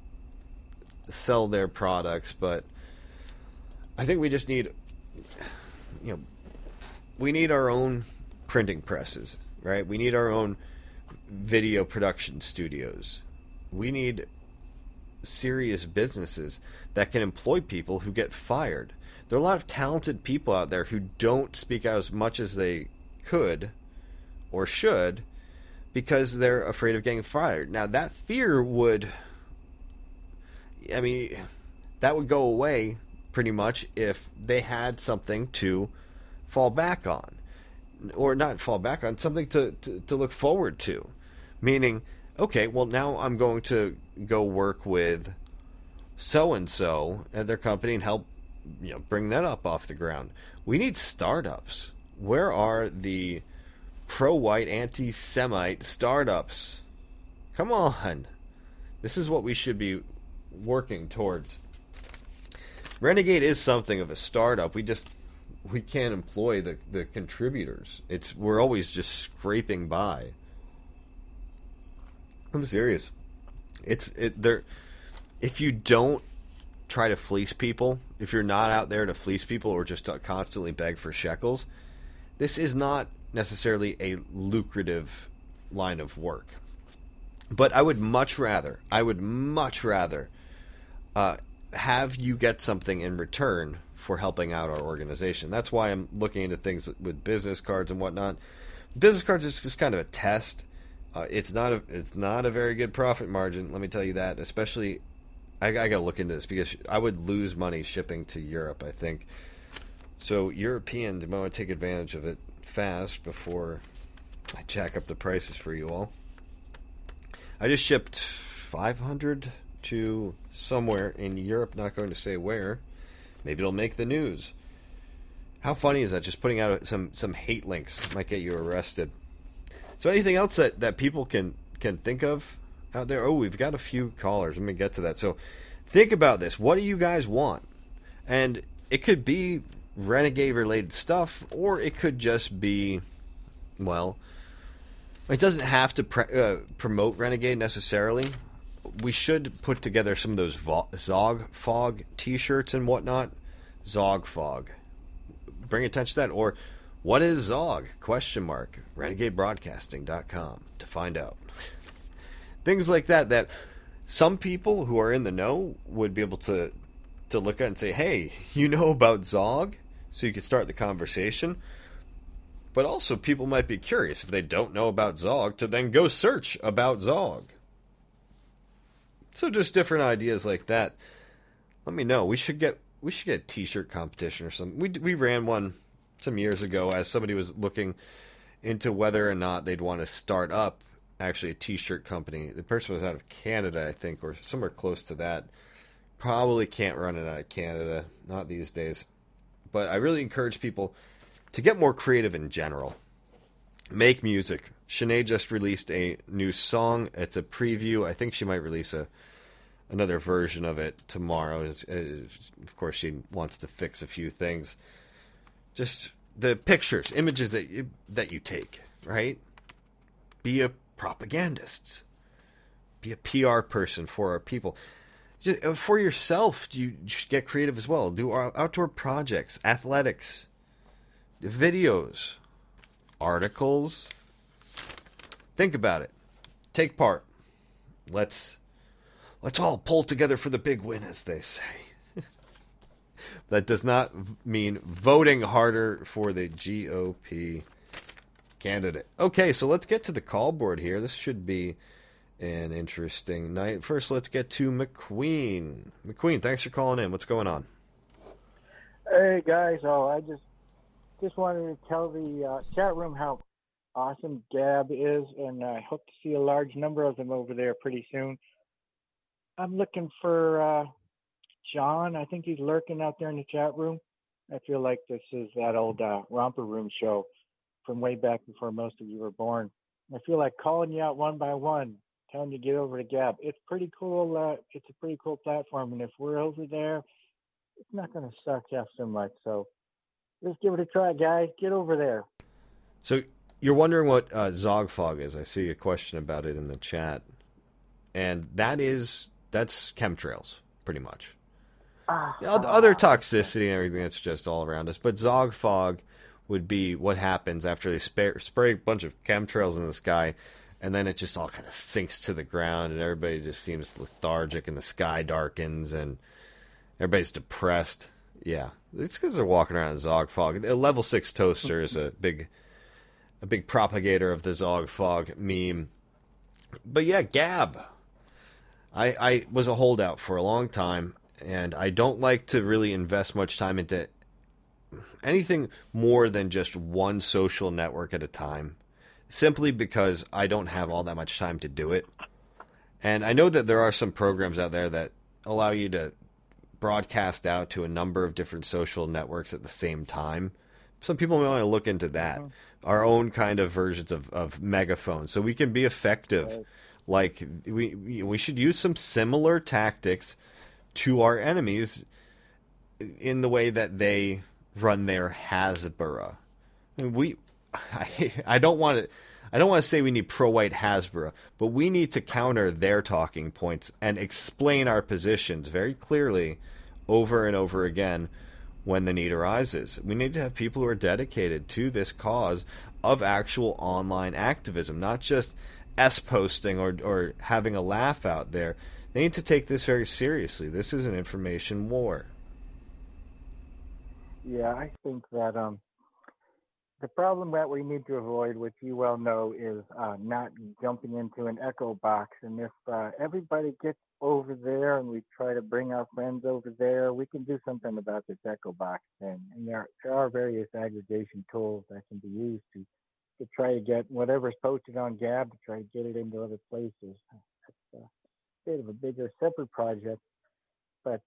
products, but I think we just need we need our own printing presses, right? We need our own video production studios. We need serious businesses that can employ people who get fired. There are a lot of talented people out there who don't speak out as much as they could or should because they're afraid of getting fired. Now, that fear would go away pretty much if they had something to fall back on. Or not fall back on, something to look forward to. Meaning, okay, well, now I'm going to go work with so-and-so at their company and help bring that up off the ground. We need startups. Where are the pro-white, anti-Semite startups? Come on. This is what we should be working towards. Renegade is something of a startup. We can't employ the contributors. We're always just scraping by. I'm serious. If you don't try to fleece people, if you're not out there to fleece people or just to constantly beg for shekels, this is not necessarily a lucrative line of work. But I would much rather have you get something in return for helping out our organization. That's why I'm looking into things with business cards and whatnot. Business cards is just kind of a test. It's not a very good profit margin, let me tell you that. Especially, I gotta look into this because I would lose money shipping to Europe, I think. So Europeans might want to take advantage of it fast before I jack up the prices for you all. I just shipped 500 to somewhere in Europe, not going to say where. Maybe it'll make the news. How funny is that? Just putting out some hate links might get you arrested. So anything else that people can think of out there? Oh, we've got a few callers. Let me get to that. So think about this. What do you guys want? And it could be Renegade-related stuff, or it could just be, well, it doesn't have to promote Renegade necessarily. We should put together some of those Zog Fog t-shirts and whatnot. Zog Fog. Bring attention to that. Or, what is Zog? ? RenegadeBroadcasting.com to find out. Things like that some people who are in the know would be able to look at and say, hey, you know about Zog? So you could start the conversation. But also people might be curious if they don't know about Zog to then go search about Zog. So just different ideas like that. Let me know. We should get a t-shirt competition or something. We ran one some years ago as somebody was looking into whether or not they'd want to start up actually a t-shirt company. The person was out of Canada, I think, or somewhere close to that. Probably can't run it out of Canada, not these days. But I really encourage people to get more creative in general. Make music. Sinead just released a new song. It's a preview. I think she might release another version of it tomorrow. Of course, she wants to fix a few things. Just the pictures, images that you take, right? Be a propagandist. Be a PR person for our people. Just, for yourself, you should get creative as well. Do outdoor projects, athletics, videos, articles. Think about it. Take part. Let's all pull together for the big win, as they say. That does not mean voting harder for the GOP candidate. Okay, so let's get to the call board here. This should be an interesting night. First, let's get to McQueen. McQueen, thanks for calling in. What's going on? Hey guys, I just wanted to tell the chat room how awesome Gab is, and I hope to see a large number of them over there pretty soon. I'm looking for John. I think he's lurking out there in the chat room. I feel like this is that old Romper Room show from way back before most of you were born. I feel like calling you out one by one, telling you to get over to Gab. It's pretty cool. It's a pretty cool platform, and if we're over there, it's not going to suck half so much. So let's give it a try, guys. Get over there. So you're wondering what Zogfog is. I see a question about it in the chat. And that's chemtrails, pretty much. Other toxicity and everything that's just all around us. But Zogfog would be what happens after they spray a bunch of chemtrails in the sky, and then it just all kind of sinks to the ground, and everybody just seems lethargic, and the sky darkens, and everybody's depressed. Yeah, it's because they're walking around in Zogfog. A level 6 toaster is a big propagator of the Zogfog meme. But yeah, Gab. I was a holdout for a long time, and I don't like to really invest much time into anything more than just one social network at a time, simply because I don't have all that much time to do it. And I know that there are some programs out there that allow you to broadcast out to a number of different social networks at the same time. Some people may want to look into that. Our own kind of versions of Megaphone, so we can be effective. Right. Like, we should use some similar tactics to our enemies in the way that they run their Hasbara. I don't want to say we need pro-white Hasbara, but we need to counter their talking points and explain our positions very clearly over and over again when the need arises. We need to have people who are dedicated to this cause of actual online activism, not just S-posting or having a laugh out there. They need to take this very seriously. This is an information war. Yeah, I think that the problem that we need to avoid, which you well know, is not jumping into an echo box. And if everybody gets over there and we try to bring our friends over there, we can do something about this echo box thing. And there are various aggregation tools that can be used to try to get whatever's posted on Gab, to try to get it into other places. It's a bit of a bigger, separate project, but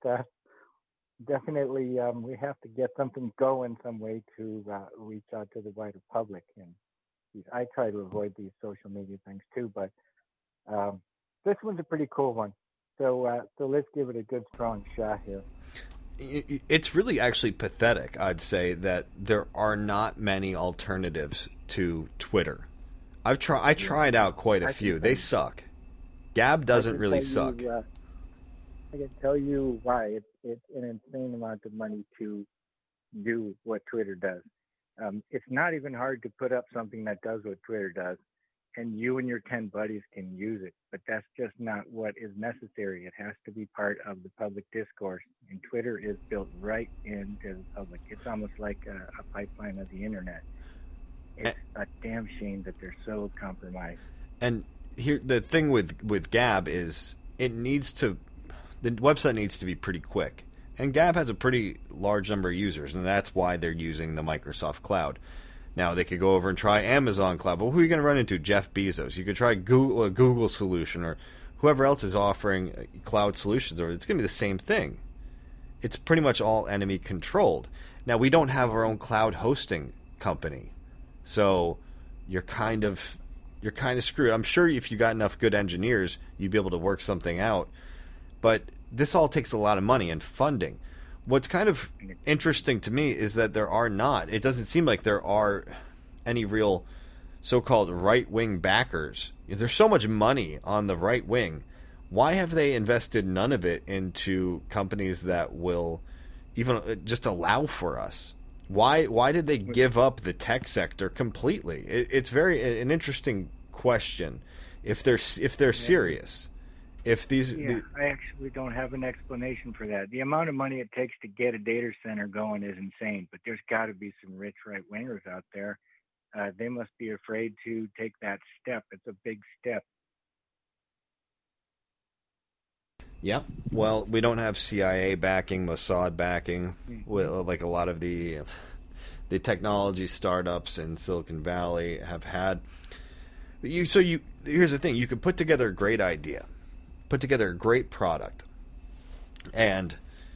definitely we have to get something going some way to reach out to the wider public. And I try to avoid these social media things too, but this one's a pretty cool one. So let's give it a good, strong shot here. It's really actually pathetic, I'd say, that there are not many alternatives to Twitter. I tried out quite a few. They suck. Gab doesn't really suck. I can tell you why. It's an insane amount of money to do what Twitter does. It's not even hard to put up something that does what Twitter does, and you and your 10 buddies can use it, but that's just not what is necessary. It has to be part of the public discourse, and Twitter is built right into the public. It's almost like a pipeline of the internet. It's a damn shame that they're so compromised. And here, the thing with Gab is the website needs to be pretty quick. And Gab has a pretty large number of users, and that's why they're using the Microsoft Cloud. Now, they could go over and try Amazon Cloud, but who are you going to run into? Jeff Bezos. You could try a Google solution, or whoever else is offering cloud solutions, or it's going to be the same thing. It's pretty much all enemy controlled. Now, we don't have our own cloud hosting company, so you're kind of screwed. I'm sure if you got enough good engineers, you'd be able to work something out. But this all takes a lot of money and funding. What's kind of interesting to me is that it doesn't seem like there are any real so-called right-wing backers. There's so much money on the right wing. Why have they invested none of it into companies that will even just allow for us? Why did they give up the tech sector completely? It's an interesting question. If they're serious, If these, Yeah, I actually don't have an explanation for that. The amount of money it takes to get a data center going is insane, but there's got to be some rich right-wingers out there. They must be afraid to take that step. It's a big step. yeah, well, we don't have CIA backing, Mossad backing, with like a lot of the technology startups in Silicon Valley have had. Here's the thing: you could put together a great idea, put together a great product, and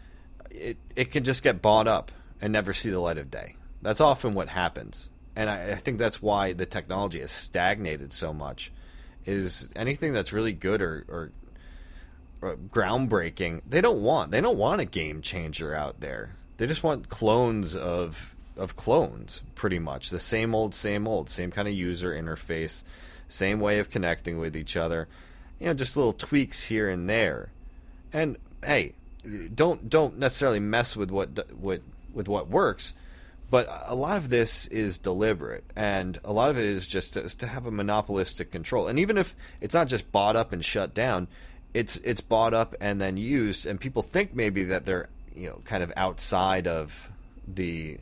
it can just get bought up and never see the light of day. That's often what happens, and I think that's why the technology has stagnated so much. Is anything that's really good or groundbreaking, they don't want a game changer out there. They just want clones of clones, pretty much the same old, same kind of user interface, same way of connecting with each other, just little tweaks here and there. And hey, don't necessarily mess with what works, but a lot of this is deliberate, and a lot of it is just to have a monopolistic control. And even if it's not just bought up and shut down, it's bought up and then used, and people think maybe that they're kind of outside of the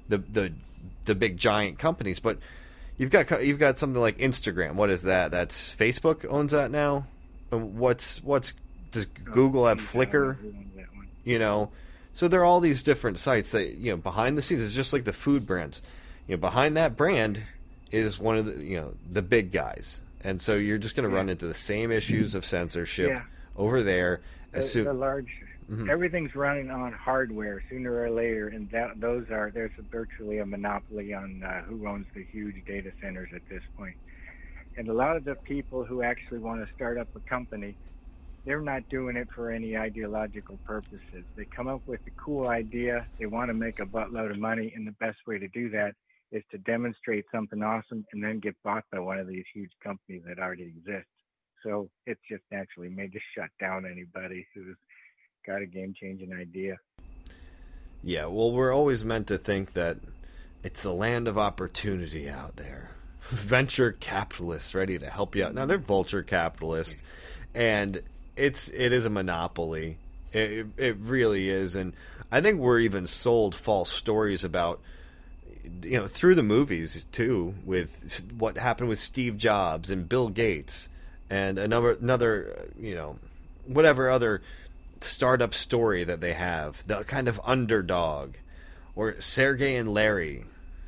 big giant companies, but you've got something like Instagram. What is that? That's Facebook owns that now. And does Google have Flickr? So there are all these different sites that behind the scenes. It's just like the food brands. Behind that brand is one of the big guys. And so you're just going to run into the same issues of censorship over there. There's everything's running on hardware sooner or later, and there's virtually a monopoly on who owns the huge data centers at this point. And a lot of the people who actually want to start up a company, they're not doing it for any ideological purposes. They come up with a cool idea, they want to make a buttload of money, and the best way to do that is to demonstrate something awesome and then get bought by one of these huge companies that already exist. So it's just naturally made to shut down anybody who's got a game-changing idea. Yeah, well, we're always meant to think that it's the land of opportunity out there. Venture capitalists ready to help you out. Now, they're vulture capitalists, and it is a monopoly. It really is, and I think we're even sold false stories about through the movies too, with what happened with Steve Jobs and Bill Gates and another whatever other startup story that they have, the kind of underdog, or Sergey and Larry,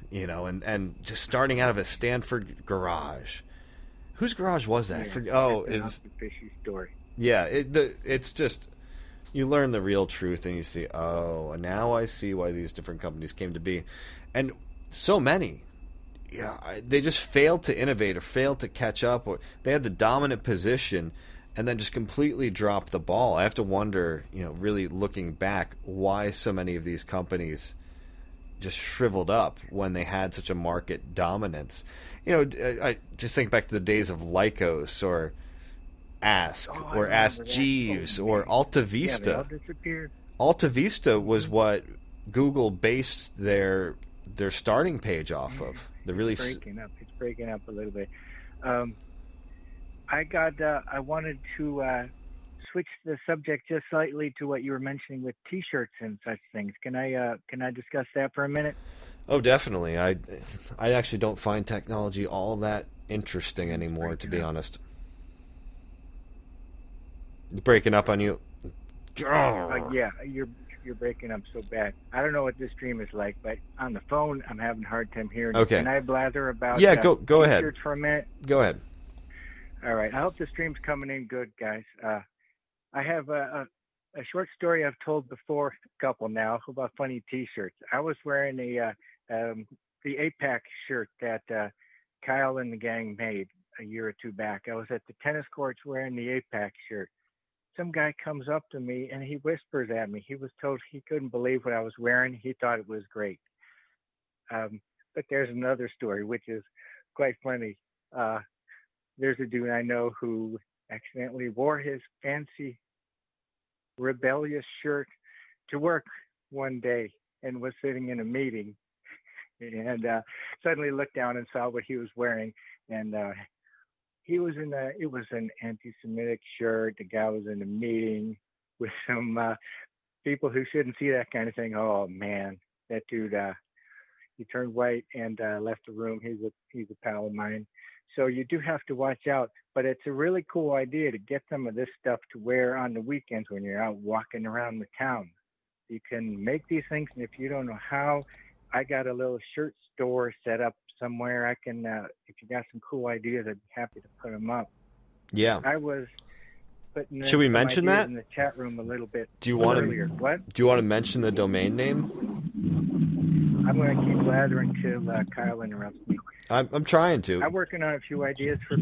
and just starting out of a Stanford garage. Whose garage was that? It was the fishy story. Yeah, it's just, you learn the real truth and you see, now I see why these different companies came to be. And so many, they just failed to innovate or failed to catch up, or they had the dominant position and then just completely dropped the ball. I have to wonder, really looking back, why so many of these companies just shriveled up when they had such a market dominance. I just think back to the days of Lycos or Ask or Ask Jeeves or Alta Vista. Yeah, they all disappeared. Alta Vista was what Google based their starting page off of. It's breaking up a little bit. I wanted to switch the subject just slightly to what you were mentioning with T-shirts and such things. Can I discuss that for a minute? Oh, definitely. I actually don't find technology all that interesting anymore, to be honest. Breaking up on you. Yeah, you're breaking up so bad. I don't know what this stream is like, but on the phone, I'm having a hard time hearing. Okay. Can I blather about go ahead for a minute? Go ahead. All right. I hope the stream's coming in good, guys. I have a short story I've told before, a couple now, about funny T-shirts. I was wearing the APAC shirt that Kyle and the gang made a year or two back. I was at the tennis courts wearing the APAC shirt. Some guy comes up to me and he whispers at me. He was told he couldn't believe what I was wearing. He thought it was great. But there's another story, which is quite funny. There's a dude I know who accidentally wore his fancy rebellious shirt to work one day and was sitting in a meeting and suddenly looked down and saw what he was wearing. And He was it was an anti-Semitic shirt. The guy was in a meeting with some people who shouldn't see that kind of thing. Oh man, that dude, he turned white and left the room. He's a pal of mine. So you do have to watch out, but it's a really cool idea to get some of this stuff to wear on the weekends when you're out walking around the town. You can make these things, and if you don't know how, I got a little shirt store set up somewhere. I can, if you got some cool ideas, I'd be happy to put them up. Yeah. I was putting Should we mention that in the chat room a little bit Do you want earlier. What? Do you want to mention the domain name? I'm going to keep blathering till Kyle interrupts me. I'm trying to. I'm working on a few ideas for.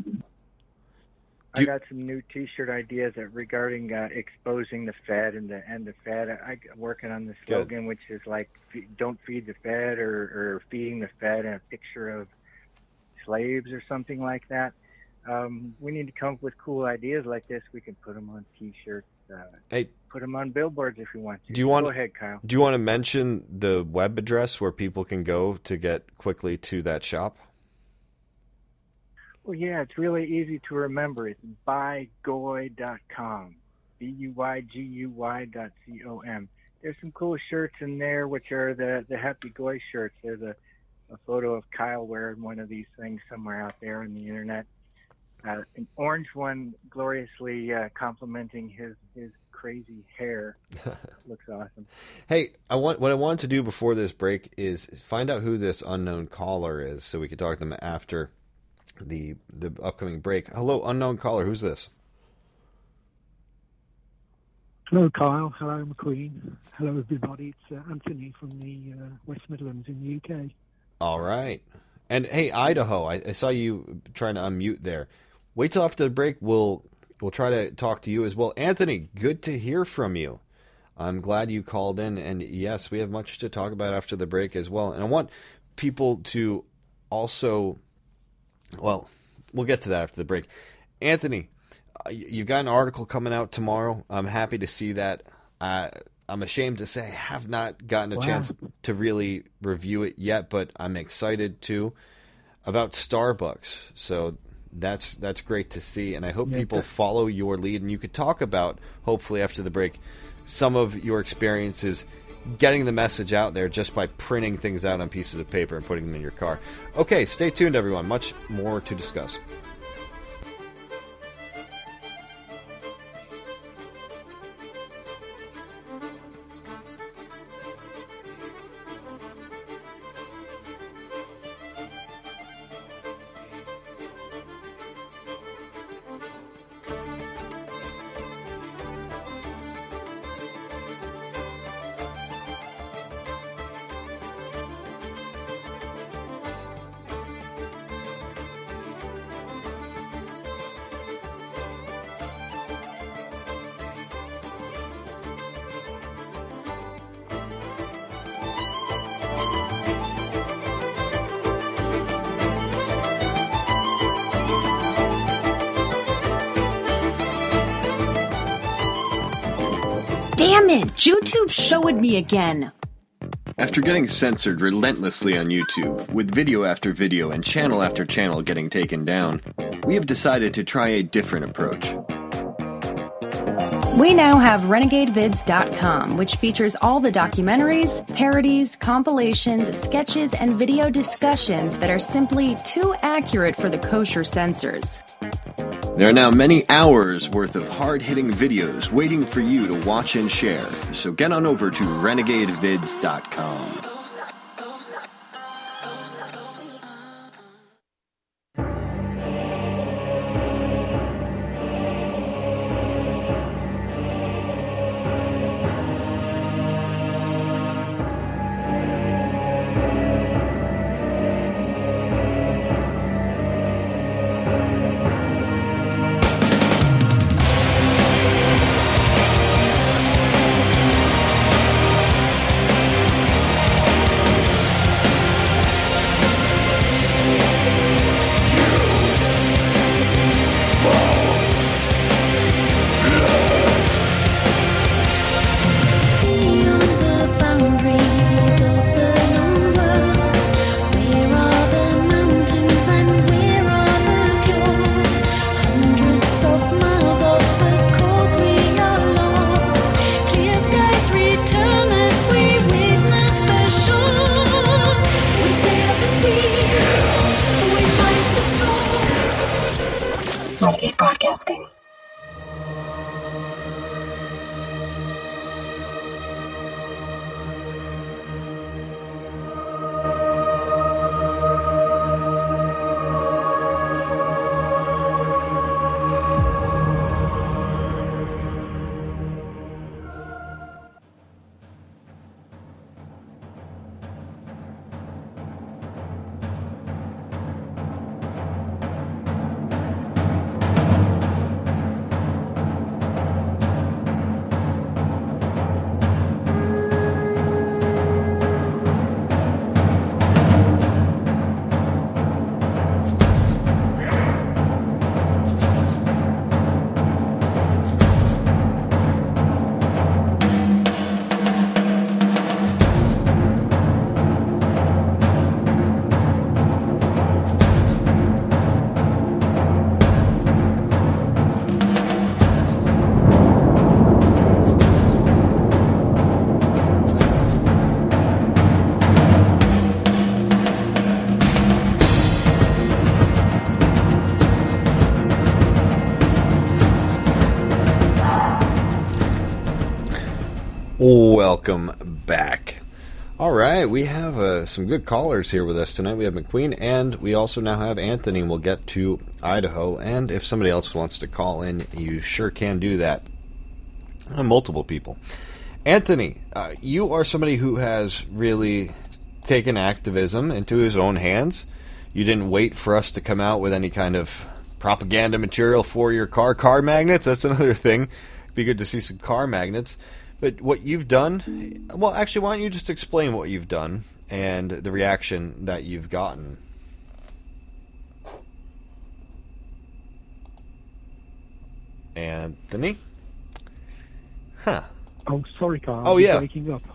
I got some new T-shirt ideas regarding exposing the Fed and the Fed. I'm working on the slogan, which is like "Don't feed the Fed" or "Feeding the Fed," and a picture of slaves or something like that. We need to come up with cool ideas like this. We can put them on T-shirts. Hey, put them on billboards if we want to. Go ahead, Kyle. Do you want to mention the web address where people can go to get quickly to that shop? Well, yeah, it's really easy to remember. It's buyguy.com, BUYGUY.com. There's some cool shirts in there, which are the Happy Goy shirts. There's a photo of Kyle wearing one of these things somewhere out there on the internet. An orange one gloriously complimenting his crazy hair. Looks awesome. Hey, what I wanted to do before this break is find out who this unknown caller is so we could talk to them after the upcoming break. Hello, unknown caller. Who's this? Hello, Kyle. Hello, McQueen. Hello, everybody. It's Anthony from the West Midlands in the UK. All right. And hey, Idaho, I saw you trying to unmute there. Wait till after the break. We'll try to talk to you as well. Anthony, good to hear from you. I'm glad you called in. And yes, we have much to talk about after the break as well. And I want people to also, well, we'll get to that after the break. Anthony, you've got an article coming out tomorrow. I'm happy to see that. I'm ashamed to say I have not gotten a chance to really review it yet, but I'm excited to, about Starbucks. So that's great to see, and I hope people follow your lead. And you could talk about, hopefully after the break, some of your experiences getting the message out there just by printing things out on pieces of paper and putting them in your car. Okay, stay tuned, everyone. Much more to discuss. Damn it! YouTube showed me again! After getting censored relentlessly on YouTube, with video after video and channel after channel getting taken down, we have decided to try a different approach. We now have RenegadeVids.com, which features all the documentaries, parodies, compilations, sketches, and video discussions that are simply too accurate for the kosher censors. There are now many hours worth of hard-hitting videos waiting for you to watch and share, so get on over to RenegadeVids.com. Broadcasting. Welcome back. All right, we have some good callers here with us tonight. We have McQueen, and we also now have Anthony. We'll get to Idaho, and if somebody else wants to call in, you sure can do that. Multiple people. Anthony, you are somebody who has really taken activism into his own hands. You didn't wait for us to come out with any kind of propaganda material for your car. Car magnets, that's another thing. Be good to see some car magnets. But what you've done, well, actually, why don't you just explain what you've done and the reaction that you've gotten? Anthony? Huh. Oh, sorry, Carl. Oh, yeah. Waking up.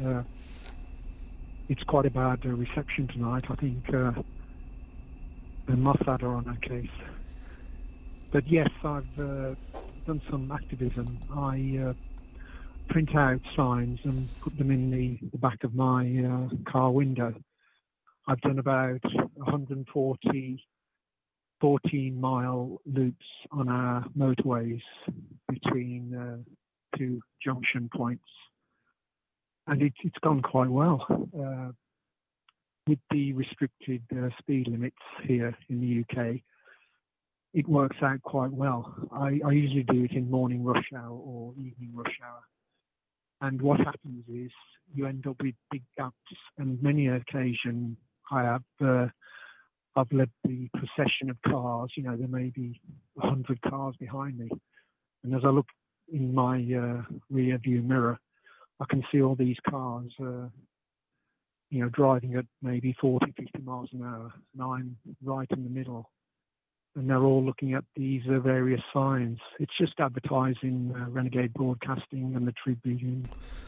It's quite a bad reception tonight. I think the Mossad are on our case. But yes, I've done some activism. I print out signs and put them in the back of my car window. I've done about 140 14-mile loops on our motorways between two junction points, and it's gone quite well. With the restricted speed limits here in the UK, it works out quite well. I usually do it in morning rush hour or evening rush hour. And what happens is you end up with big gaps, and many occasions I've led the procession of cars. You know, there may be 100 cars behind me, and as I look in my rear view mirror, I can see all these cars, driving at maybe 40, 50 miles an hour, and I'm right in the middle. And they're all looking at these various signs. It's just advertising Renegade Broadcasting and the Tribune,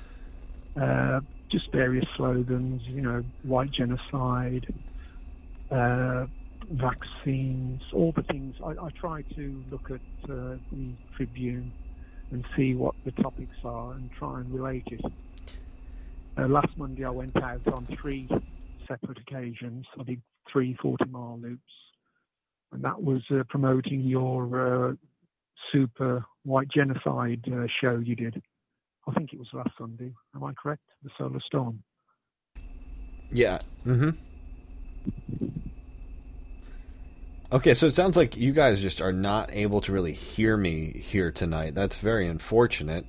just various slogans, white genocide, vaccines, all the things. I try to look at the Tribune and see what the topics are and try and relate it. Last Monday I went out on 3 separate occasions. I did 3 40-mile loops. And that was promoting your super white genocide show you did. I think it was last Sunday. Am I correct? The Solar Storm. Yeah. Mm-hmm. Okay, so it sounds like you guys just are not able to really hear me here tonight. That's very unfortunate.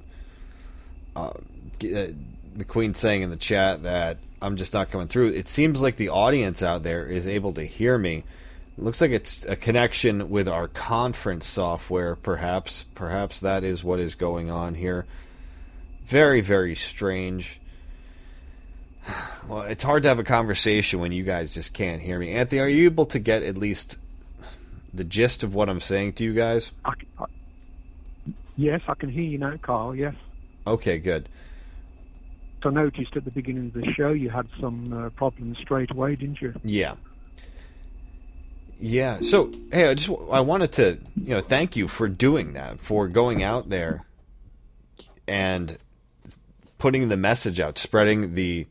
McQueen's saying in the chat that I'm just not coming through. It seems like the audience out there is able to hear me. Looks like it's a connection with our conference software, perhaps. Perhaps that is what is going on here. Very, very strange. Well, it's hard to have a conversation when you guys just can't hear me. Anthony, are you able to get at least the gist of what I'm saying to you guys? Yes, I can hear you now, Carl, yes. Okay, good. I noticed at the beginning of the show you had some problems straight away, didn't you? Yeah. Yeah, so, hey, I wanted to, thank you for doing that, for going out there and putting the message out, spreading the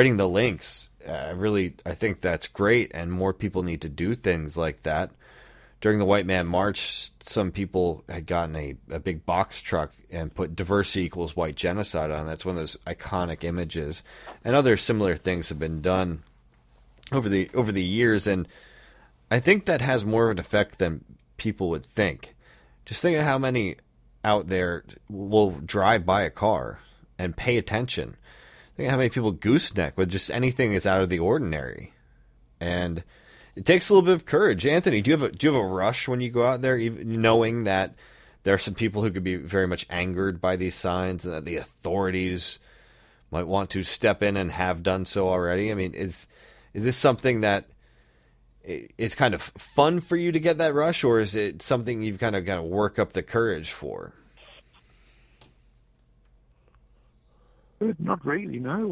links. I think that's great, and more people need to do things like that. during the White Man March, some people had gotten a big box truck and put diversity equals white genocide on. That's one of those iconic images. And other similar things have been done over the years. And I think that has more of an effect than people would think. Just think of how many out there will drive by a car and pay attention. Think of how many people gooseneck with just anything that's out of the ordinary. And it takes a little bit of courage. Anthony, do you have a rush when you go out there, even knowing that there are some people who could be very much angered by these signs and that the authorities might want to step in and have done so already? I mean, is this something that is kind of fun for you to get that rush, or is it something you've kind of got to work up the courage for? Not really, no.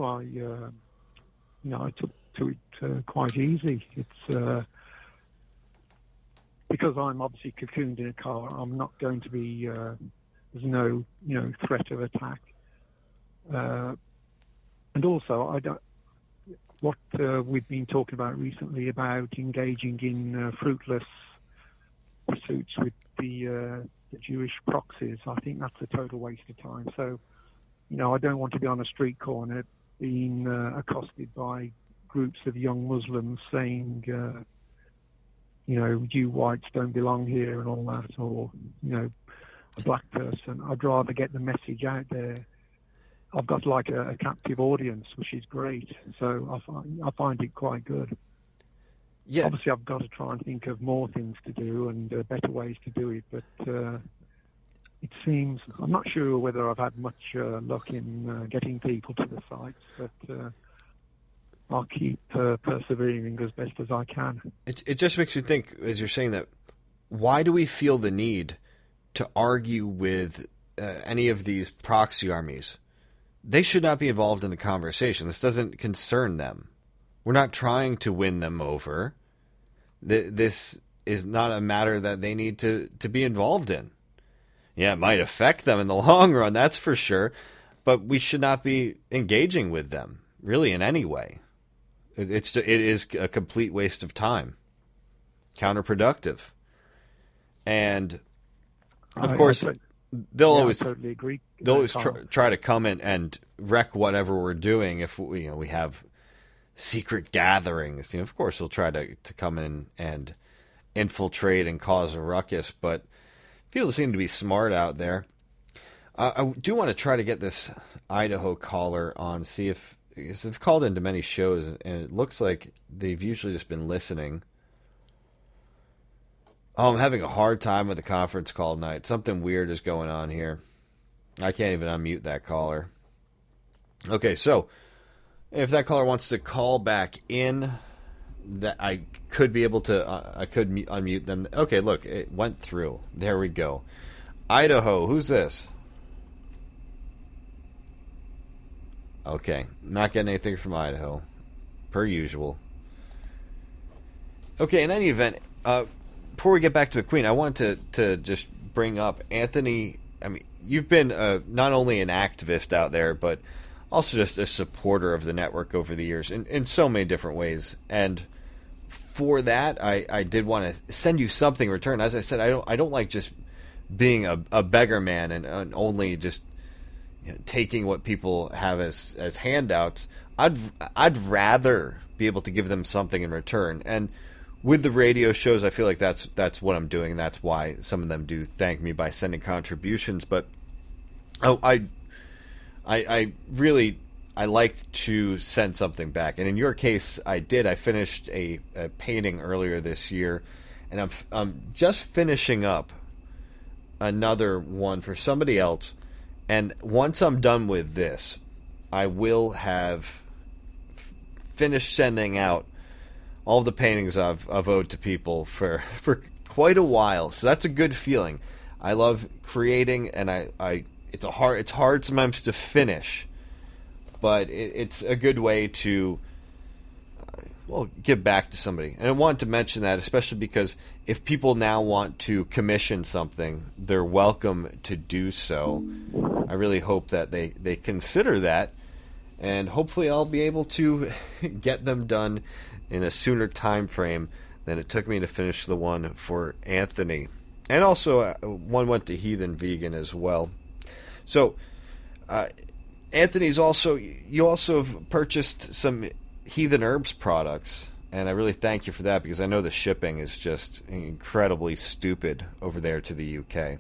I took to it quite easy. It's because I'm obviously cocooned in a car. I'm not going to be. There's no threat of attack, and also I don't. What we've been talking about recently about engaging in fruitless pursuits with the Jewish proxies, I think that's a total waste of time. So, I don't want to be on a street corner being accosted by groups of young Muslims saying, you whites don't belong here and all that, or, a black person. I'd rather get the message out there. I've got like a captive audience, which is great. So I find it quite good. Yeah. Obviously, I've got to try and think of more things to do and better ways to do it. But it seems, I'm not sure whether I've had much luck in getting people to the sites, but I'll keep persevering as best as I can. It just makes me think, as you're saying that, why do we feel the need to argue with any of these proxy armies? They should not be involved in the conversation. This doesn't concern them. We're not trying to win them over. This is not a matter that they need to be involved in. Yeah, it might affect them in the long run, that's for sure, but we should not be engaging with them, really, in any way. It is a complete waste of time. Counterproductive. And, of course, they'll always totally agree. They'll always try to come in and wreck whatever we're doing. If we have secret gatherings, of course they'll try to come in and infiltrate and cause a ruckus. But people seem to be smart out there. I do want to try to get this Idaho caller on, see if, because they've called into many shows, and it looks like they've usually just been listening. Oh, I'm having a hard time with the conference call tonight. Something weird is going on here. I can't even unmute that caller. Okay, so if that caller wants to call back in, that I could be able to, I could unmute them. Okay, look, it went through. There we go. Idaho, who's this? Okay, not getting anything from Idaho, per usual. Okay, in any event, before we get back to McQueen, I wanted to just bring up Anthony. I mean, you've been not only an activist out there, but also just a supporter of the network over the years in so many different ways. And for that, I did want to send you something in return. As I said, I don't like just being a beggar man and only just taking what people have as handouts. I'd rather be able to give them something in return. And with the radio shows, I feel like that's what I'm doing. That's why some of them do thank me by sending contributions. But I really like to send something back. And in your case, I did. I finished a painting earlier this year, and I'm just finishing up another one for somebody else. And once I'm done with this, I will have finished sending out all the paintings I've owed to people for quite a while. So that's a good feeling. I love creating, and it's hard sometimes to finish, but it's a good way to give back to somebody. And I wanted to mention that, especially because if people now want to commission something, they're welcome to do so. I really hope that they consider that, and hopefully I'll be able to get them done in a sooner time frame Then it took me to finish the one for Anthony. And also, one went to Heathen Vegan as well. So, Anthony's also, you also have purchased some Heathen Herbs products. And I really thank you for that, because I know the shipping is just incredibly stupid over there to the UK.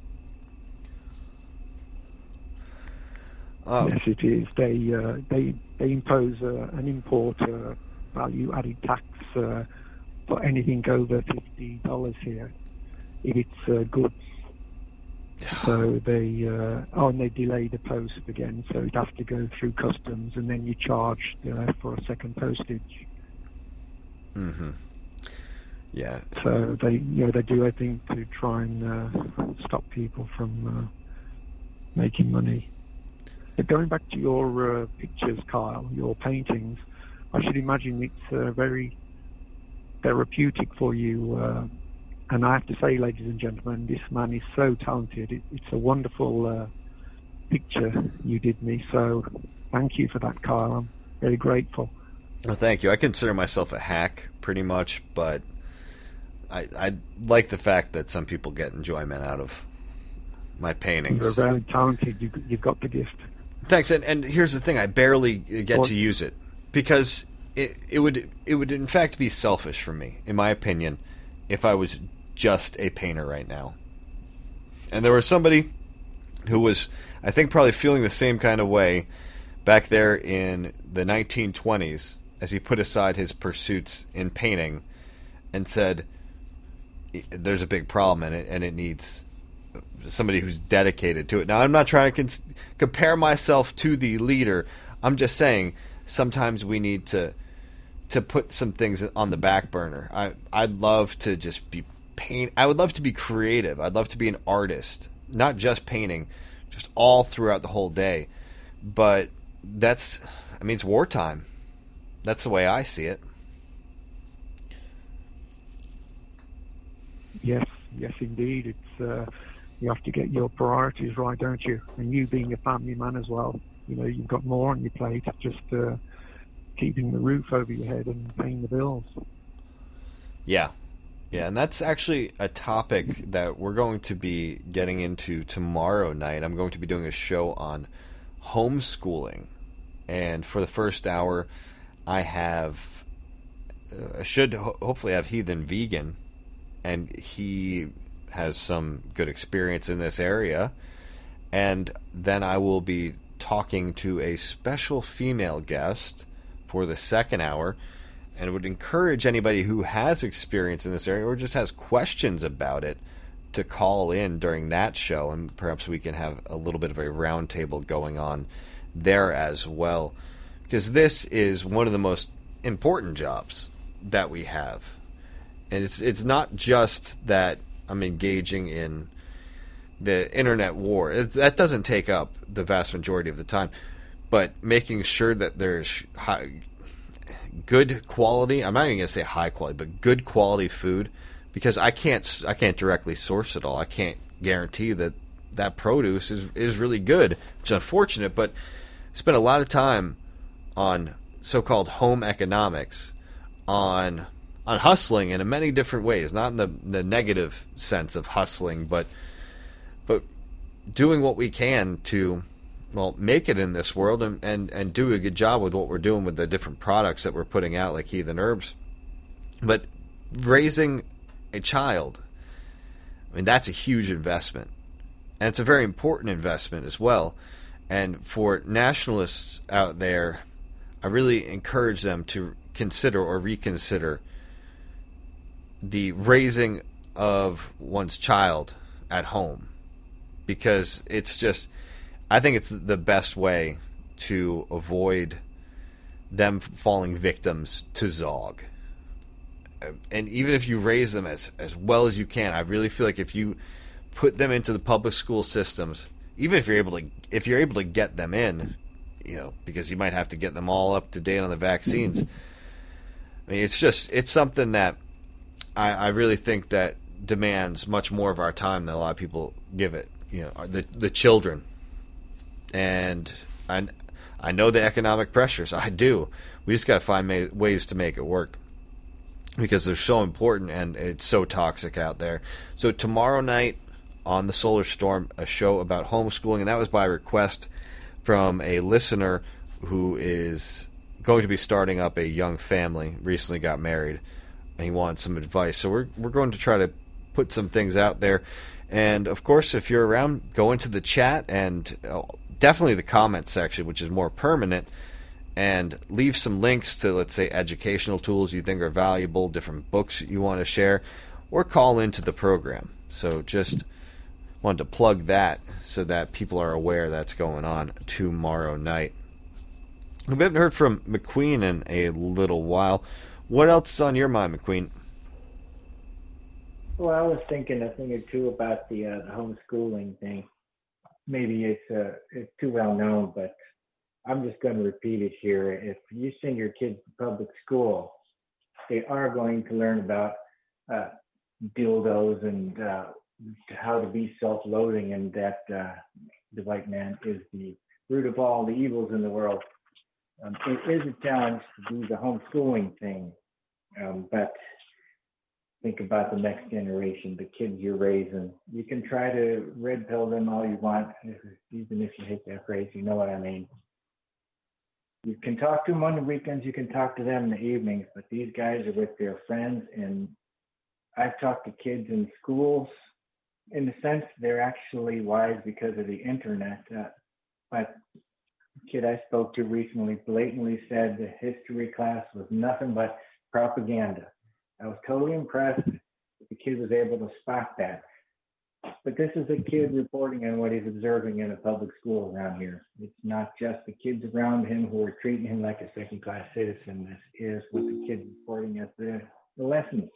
Yes, it is. They impose an import value-added tax for anything over $50 here if it's goods. So and they delay the post again, so it has to go through customs, and then you charge for a second postage. Mm-hmm. Yeah. So they do everything to try and stop people from making money. But going back to your pictures, Kyle, your paintings, I should imagine it's very therapeutic for you. And I have to say, ladies and gentlemen, this man is so talented. It's a wonderful picture you did me. So thank you for that, Kyle. I'm very grateful. Well, thank you. I consider myself a hack pretty much, but I like the fact that some people get enjoyment out of my paintings. You're very talented. You've got the gift. Thanks. And here's the thing: I barely get to use it because it would in fact be selfish for me, in my opinion, if I was just a painter right now. And there was somebody who was, I think, probably feeling the same kind of way back there in the 1920s as he put aside his pursuits in painting and said, there's a big problem in it, and it needs somebody who's dedicated to it. Now, I'm not trying to compare myself to the leader. I'm just saying sometimes we need to put some things on the back burner. I'd love to just be I would love to be creative. I'd love to be an artist, not just painting, just all throughout the whole day. But it's wartime. That's the way I see it. Yes, indeed. It's you have to get your priorities right, don't you? And you being a family man as well, you've got more on your plate. Just keeping the roof over your head and paying the bills. Yeah, and that's actually a topic that we're going to be getting into tomorrow night. I'm going to be doing a show on homeschooling, and for the first hour, I should hopefully have Heathen Vegan, and he has some good experience in this area, and then I will be talking to a special female guest for the second hour, and would encourage anybody who has experience in this area or just has questions about it to call in during that show, and perhaps we can have a little bit of a round table going on there as well, because this is one of the most important jobs that we have. And it's not just that I'm engaging in the internet war. That doesn't take up the vast majority of the time, but making sure that there's good quality, I'm not even going to say high quality, but good quality food, because I can't directly source it all. I can't guarantee that produce is really good, which is unfortunate, but I spent a lot of time on so-called home economics, on hustling in many different ways, not in the negative sense of hustling, but doing what we can to make it in this world and do a good job with what we're doing with the different products that we're putting out, like Heathen Herbs. But raising a child, that's a huge investment. And it's a very important investment as well. And for nationalists out there, I really encourage them to consider or reconsider the raising of one's child at home, because I think it's the best way to avoid them falling victims to Zog. And even if you raise them as well as you can, I really feel like if you put them into the public school systems, even if you're able to get them in, because you might have to get them all up to date on the vaccines. It's something that I really think that demands much more of our time than a lot of people give it. The children. And I know the economic pressures. I do. We just got to find ways to make it work. because they're so important and it's so toxic out there. So tomorrow night on the Solar Storm, a show about homeschooling, and that was by request from a listener who is going to be starting up a young family, recently got married, and he wants some advice. So we're going to try to put some things out there. And, of course, if you're around, go into the chat and definitely the comment section, which is more permanent, and leave some links to, let's say, educational tools you think are valuable, different books you want to share, or call into the program. So just wanted to plug that so that people are aware that's going on tomorrow night. We haven't heard from McQueen in a little while. What else is on your mind, McQueen? Well, I was thinking a thing or two about the homeschooling thing. Maybe it's too well known, but I'm just going to repeat it here. If you send your kids to public school, they are going to learn about dildos and how to be self-loathing, and that the white man is the root of all the evils in the world. It is a challenge to do the homeschooling thing, but think about the next generation, the kids you're raising. You can try to red pill them all you want, even if you hate that phrase, you know what I mean. You can talk to them on the weekends, you can talk to them in the evenings, but these guys are with their friends, and I've talked to kids in schools. In the sense, they're actually wise because of the internet, but the kid I spoke to recently blatantly said the history class was nothing but propaganda. I was totally impressed that the kid was able to spot that. But this is a kid reporting on what he's observing in a public school around here. It's not just the kids around him who are treating him like a second-class citizen. This is what the kid's reporting as the lessons.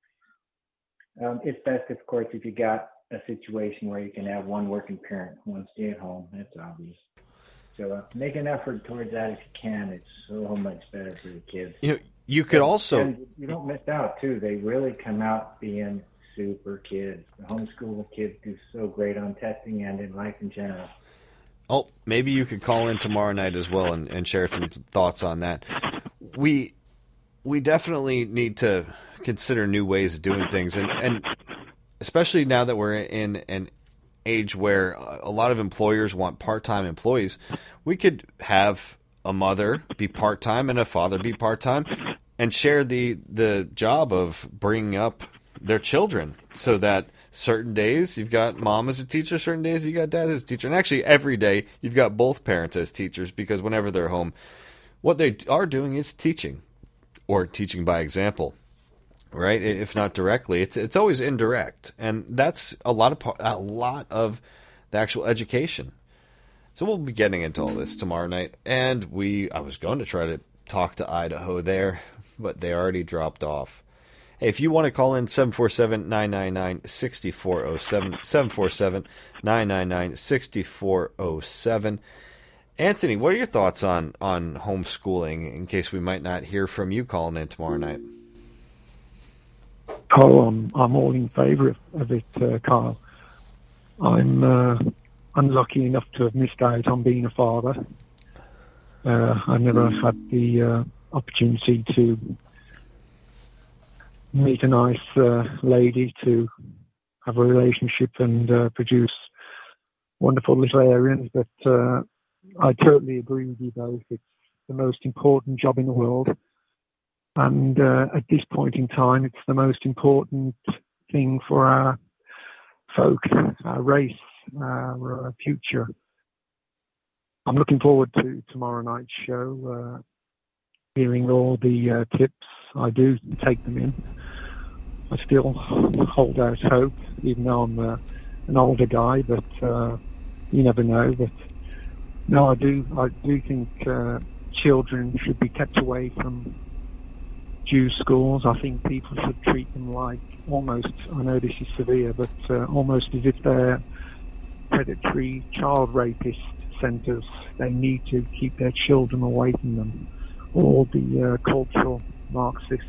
It's best, of course, if you got a situation where you can have one working parent, one stay at home. That's obvious. So make an effort towards that if you can. It's so much better for the kids. You could also... And you don't miss out, too. They really come out being super kids. The homeschool kids do so great on testing and in life in general. Oh, maybe you could call in tomorrow night as well and share some thoughts on that. We definitely need to consider new ways of doing things, and especially now that we're in an age where a lot of employers want part-time employees, we could have a mother be part-time and a father be part-time and share the job of bringing up their children, so that certain days you've got mom as a teacher, certain days you got dad as a teacher, and actually every day you've got both parents as teachers, because whenever they're home, what they are doing is teaching, or teaching by example, right? If not directly, it's always indirect, and that's a lot of the actual education. So we'll be getting into all this tomorrow night, and I was going to try to talk to Idaho there, but they already dropped off. Hey, if you want to call in, 747-999-6407, 747-999-6407. Anthony, what are your thoughts on homeschooling, in case we might not hear from you calling in tomorrow night? Oh, I'm all in favour of it, Carl. I'm unlucky enough to have missed out on being a father. I never had the opportunity to meet a nice lady, to have a relationship and produce wonderful little Aryans. But I totally agree with you both. It's the most important job in the world. And at this point in time, it's the most important thing for our folk, our race, our future. I'm looking forward to tomorrow night's show, hearing all the tips. I do take them in. I still hold out hope, even though I'm an older guy, but you never know. But no, I do think children should be kept away from Jew schools. I think people should treat them like almost, I know this is severe, but almost as if they're predatory child rapist centres. They need to keep their children away from them. All the cultural Marxist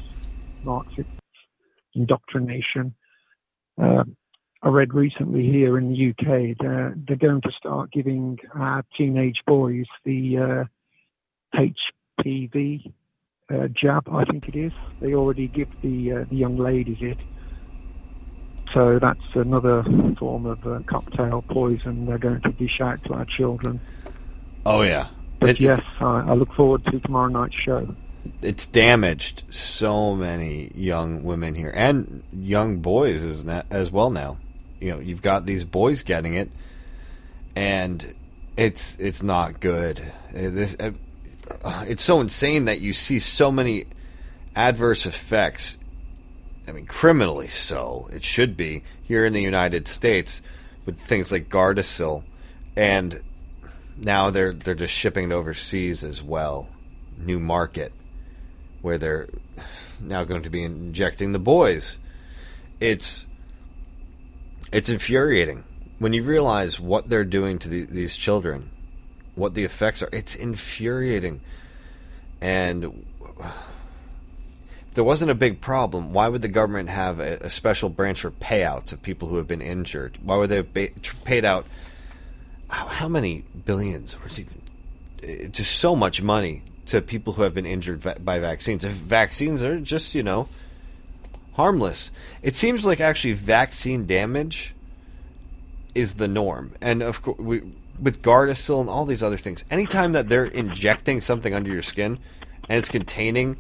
indoctrination. I read recently here in the UK they're going to start giving our teenage boys the HPV jab, I think it is. They already give the young ladies it. So that's another form of cocktail poison they're going to dish out to our children. Oh, yeah. But yes, I look forward to tomorrow night's show. It's damaged so many young women here, and young boys as well now. You know, you've got these boys getting it, and it's not good. It's so insane that you see so many adverse effects. I mean, criminally so. It should be here in the United States with things like Gardasil, and now they're just shipping it overseas as well. New market where they're now going to be injecting the boys. It's infuriating when you realize what they're doing to these children, what the effects are. It's infuriating. And if there wasn't a big problem, why would the government have a special branch for payouts of people who have been injured? Why would they have paid out how many billions, or just so much money to people who have been injured by vaccines? If vaccines are just, harmless. It seems like actually vaccine damage is the norm. And of course, with Gardasil and all these other things, anytime that they're injecting something under your skin and it's containing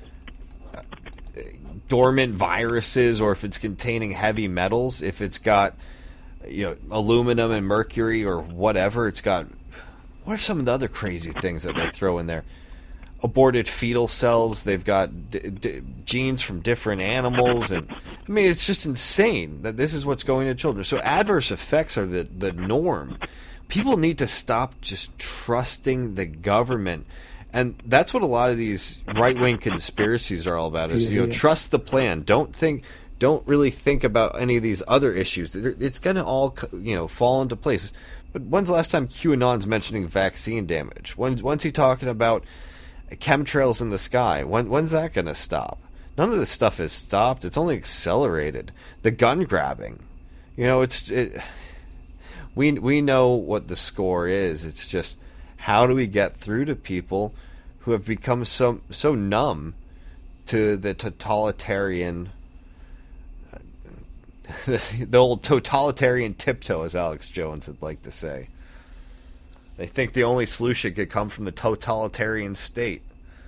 dormant viruses, or if it's containing heavy metals, if it's got aluminum and mercury or whatever, it's got, what are some of the other crazy things that they throw in there? Aborted fetal cells, they've got genes from different animals, and I mean, it's just insane that this is what's going to children. So adverse effects are the norm. People need to stop just trusting the government. And that's what a lot of these right-wing conspiracies are all about, is, trust the plan. Don't really think about any of these other issues. It's going to all, fall into place. But when's the last time QAnon's mentioning vaccine damage? When's he talking about chemtrails in the sky? When's that going to stop? None of this stuff has stopped. It's only accelerated. The gun grabbing. We know what the score is. It's just, how do we get through to people who have become so numb to the totalitarian, the old totalitarian tiptoe, as Alex Jones would like to say. They think the only solution could come from the totalitarian state.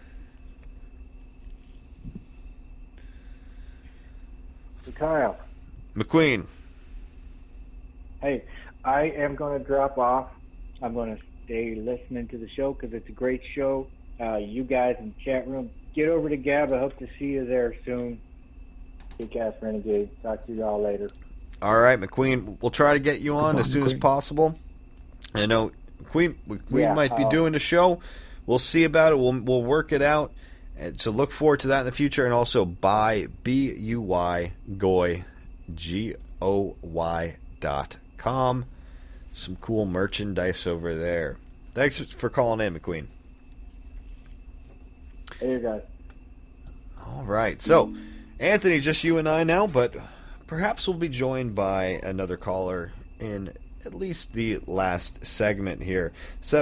So Kyle. McQueen. Hey, I am going to drop off. I'm going to stay listening to the show because it's a great show. You guys in the chat room, get over to Gab. I hope to see you there soon. Kick-ass Renegade. Talk to you all later. All right, McQueen. We'll try to get you on as soon as possible. I know McQueen might be doing a show. We'll see about it. We'll work it out. And so look forward to that in the future. And also buy BUY Goy GOY.com. Some cool merchandise over there. Thanks for calling in, McQueen. Hey, you guys. All right. So, Anthony, just you and I now, but perhaps we'll be joined by another caller in at least the last segment here.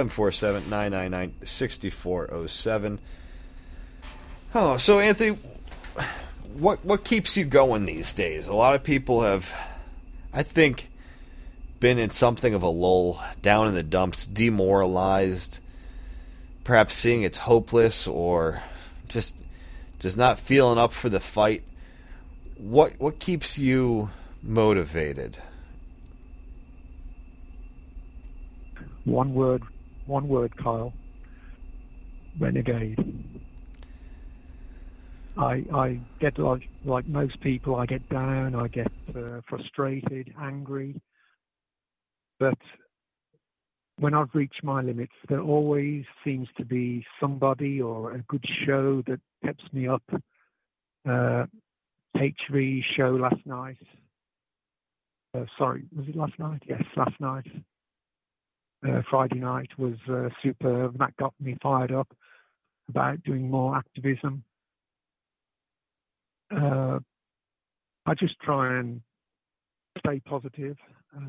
747-999-6407. Oh, so Anthony, what keeps you going these days? A lot of people have, I think, been in something of a lull, down in the dumps, demoralized, perhaps seeing it's hopeless, or just not feeling up for the fight. What keeps you motivated? One word, Kyle. Renegade. I get like most people, I get down, I get frustrated, angry. But when I've reached my limits, there always seems to be somebody or a good show that peps me up. HV show last night. Sorry, was it last night? Yes, last night. Friday night was superb. That got me fired up about doing more activism. I just try and stay positive.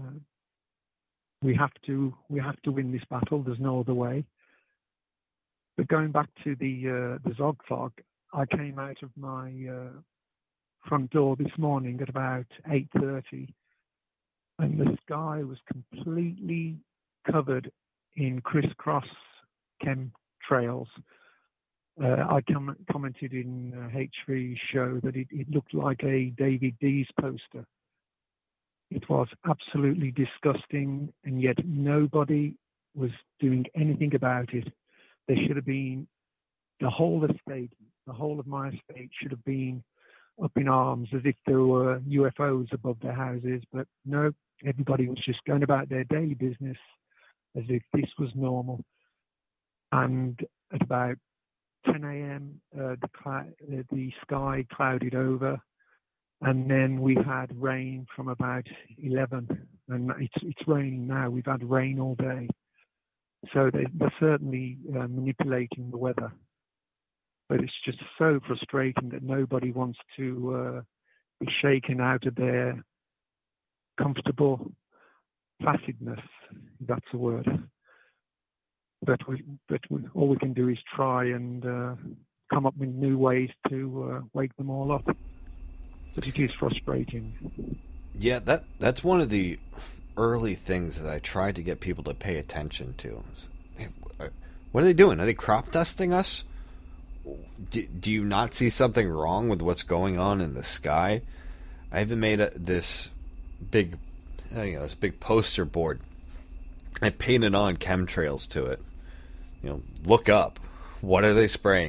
We have to win this battle. There's no other way. But going back to the Zog fog, I came out of my front door this morning at about 8:30, and the sky was completely covered in crisscross chemtrails. I commented in H3's show that it looked like a David Dees poster. It was absolutely disgusting, and yet nobody was doing anything about it. There should have been the whole estate, the whole of my estate should have been up in arms as if there were UFOs above their houses, but no, everybody was just going about their daily business as if this was normal. And at about 10 a.m., the sky clouded over, and then we had rain from about 11, and it's raining now. We've had rain all day. So they're certainly manipulating the weather. But it's just so frustrating that nobody wants to be shaken out of their comfortable placidness, if that's a word. But all we can do is try and come up with new ways to wake them all up. But it is frustrating. Yeah, that's one of the early things that I tried to get people to pay attention to. Hey, what are they doing? Are they crop dusting us? Do you not see something wrong with what's going on in the sky? I even made this big poster board. I painted on chemtrails to it. Look up. What are they spraying? ?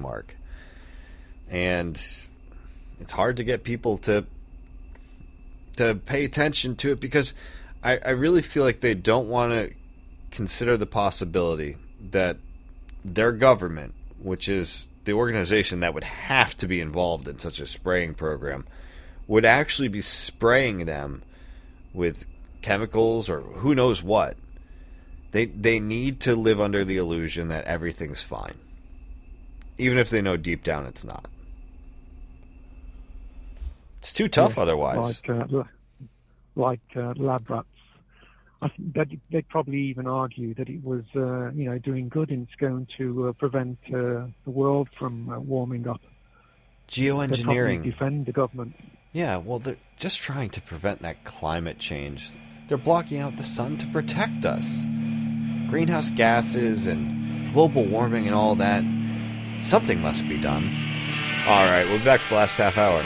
And it's hard to get people to pay attention to it because I really feel like they don't want to consider the possibility that their government, which is the organization that would have to be involved in such a spraying program, would actually be spraying them with chemicals or who knows what. They need to live under the illusion that everything's fine, even if they know deep down it's not. It's too tough otherwise. Like lab rats. I think they'd probably even argue that it was, doing good and it's going to prevent the world from warming up. Geoengineering. They'd defend the government. Yeah, well, they're just trying to prevent that climate change. They're blocking out the sun to protect us. Greenhouse gases and global warming and all that. Something must be done. All right, we'll be back for the last half hour.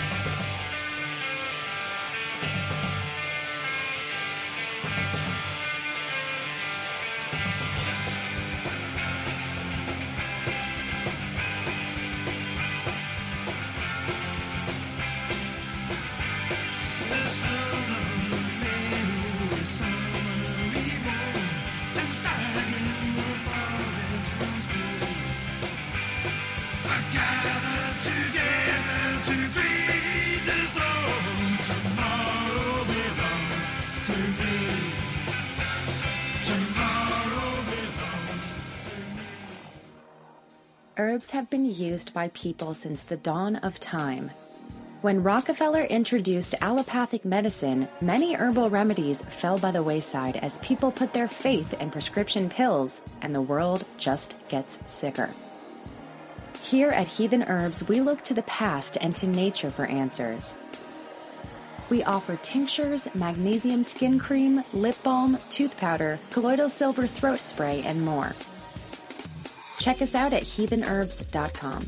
Herbs have been used by people since the dawn of time. When Rockefeller introduced allopathic medicine, many herbal remedies fell by the wayside as people put their faith in prescription pills, and the world just gets sicker. Here at Heathen Herbs, we look to the past and to nature for answers. We offer tinctures, magnesium skin cream, lip balm, tooth powder, colloidal silver throat spray, and more. Check us out at heathenherbs.com.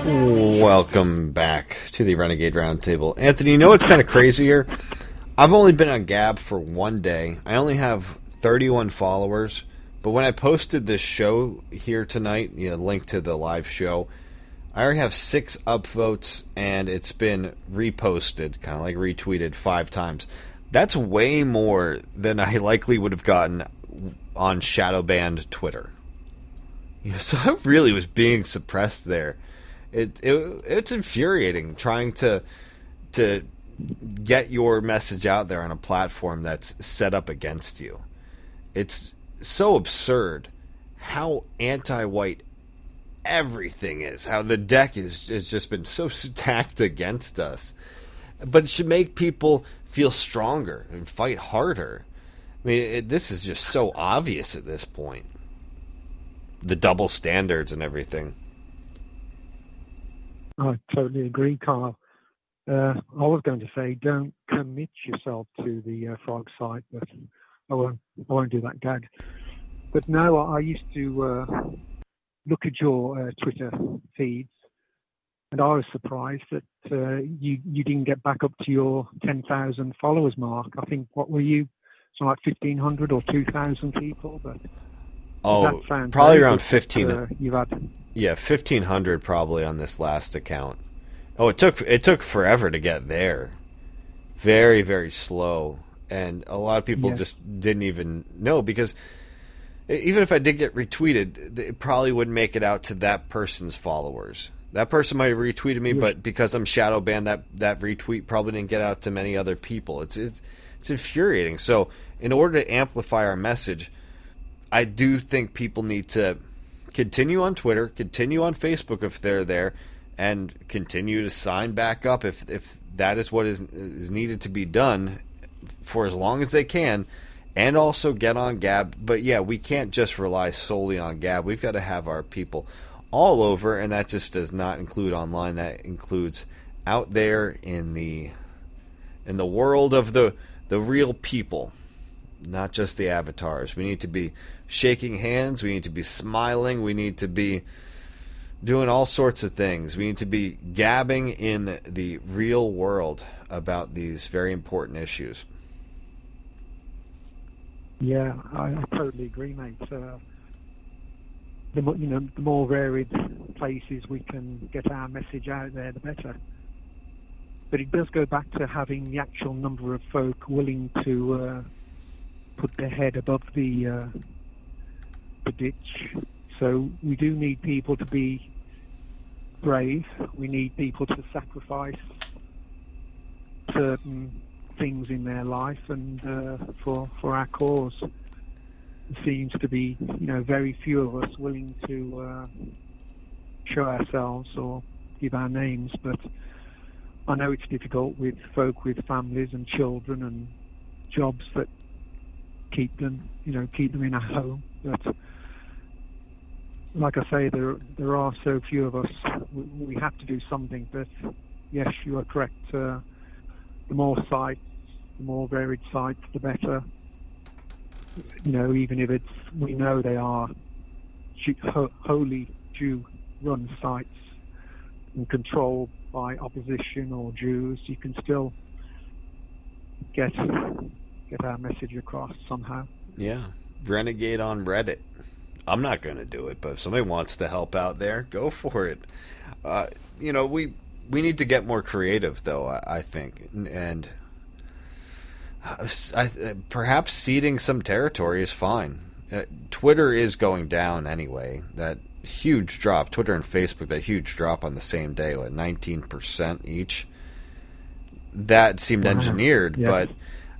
Welcome back to the Renegade Roundtable. Anthony, you know what's kind of crazy here? I've only been on Gab for one day. I only have 31 followers. But when I posted this show here tonight, link to the live show, I already have 6 upvotes, and it's been reposted, kind of like retweeted 5 times. That's way more than I likely would have gotten on shadow banned Twitter. So I really was being suppressed there. It's infuriating trying to get your message out there on a platform that's set up against you. It's so absurd how anti-white everything is, how the deck has just been so stacked against us. But it should make people feel stronger and fight harder. I mean, this is just so obvious at this point. The double standards and everything. I totally agree, Carl. I was going to say, don't commit yourself to the frog site, but I won't do that gag. But no, I used to look at your Twitter feeds, and I was surprised that you didn't get back up to your 10,000 followers mark. I think, what were you? Something like 1,500 or 2,000 people? But probably around 15. You've had. Yeah, 1,500 probably on this last account. Oh, it took forever to get there. Very, very slow. And a lot of people just didn't even know, because even if I did get retweeted, it probably wouldn't make it out to that person's followers. That person might have retweeted me, but because I'm shadow banned, that retweet probably didn't get out to many other people. It's infuriating. So in order to amplify our message, I do think people need to continue on Twitter, continue on Facebook if they're there, and continue to sign back up if that is what is needed to be done for as long as they can, and also get on Gab. But yeah, we can't just rely solely on Gab. We've got to have our people all over, and that just does not include online. That includes out there in the world of the real people, not just the avatars. We need to be shaking hands. We need to be smiling. We need to be doing all sorts of things. We need to be gabbing in the real world about these very important issues. Yeah, I totally agree, mate. The more varied places we can get our message out there, the better. But it does go back to having the actual number of folk willing to put their head above the ditch. So we do need people to be brave. We need people to sacrifice certain things in their life and for our cause. There seems to be, very few of us willing to show ourselves or give our names. But I know it's difficult with folk with families and children and jobs that keep them in a home. But like I say, there are so few of us. We have to do something. But yes, you are correct. The more sites, the more varied sites, the better. Even if we know they are wholly Jew-run sites and controlled by opposition or Jews, you can still get our message across somehow. Yeah, renegade on Reddit. I'm not going to do it, but if somebody wants to help out there, go for it. We need to get more creative, though, I think, and perhaps ceding some territory is fine. Twitter is going down anyway. That huge drop, Twitter and Facebook, that huge drop on the same day, 19% each. That seemed engineered, but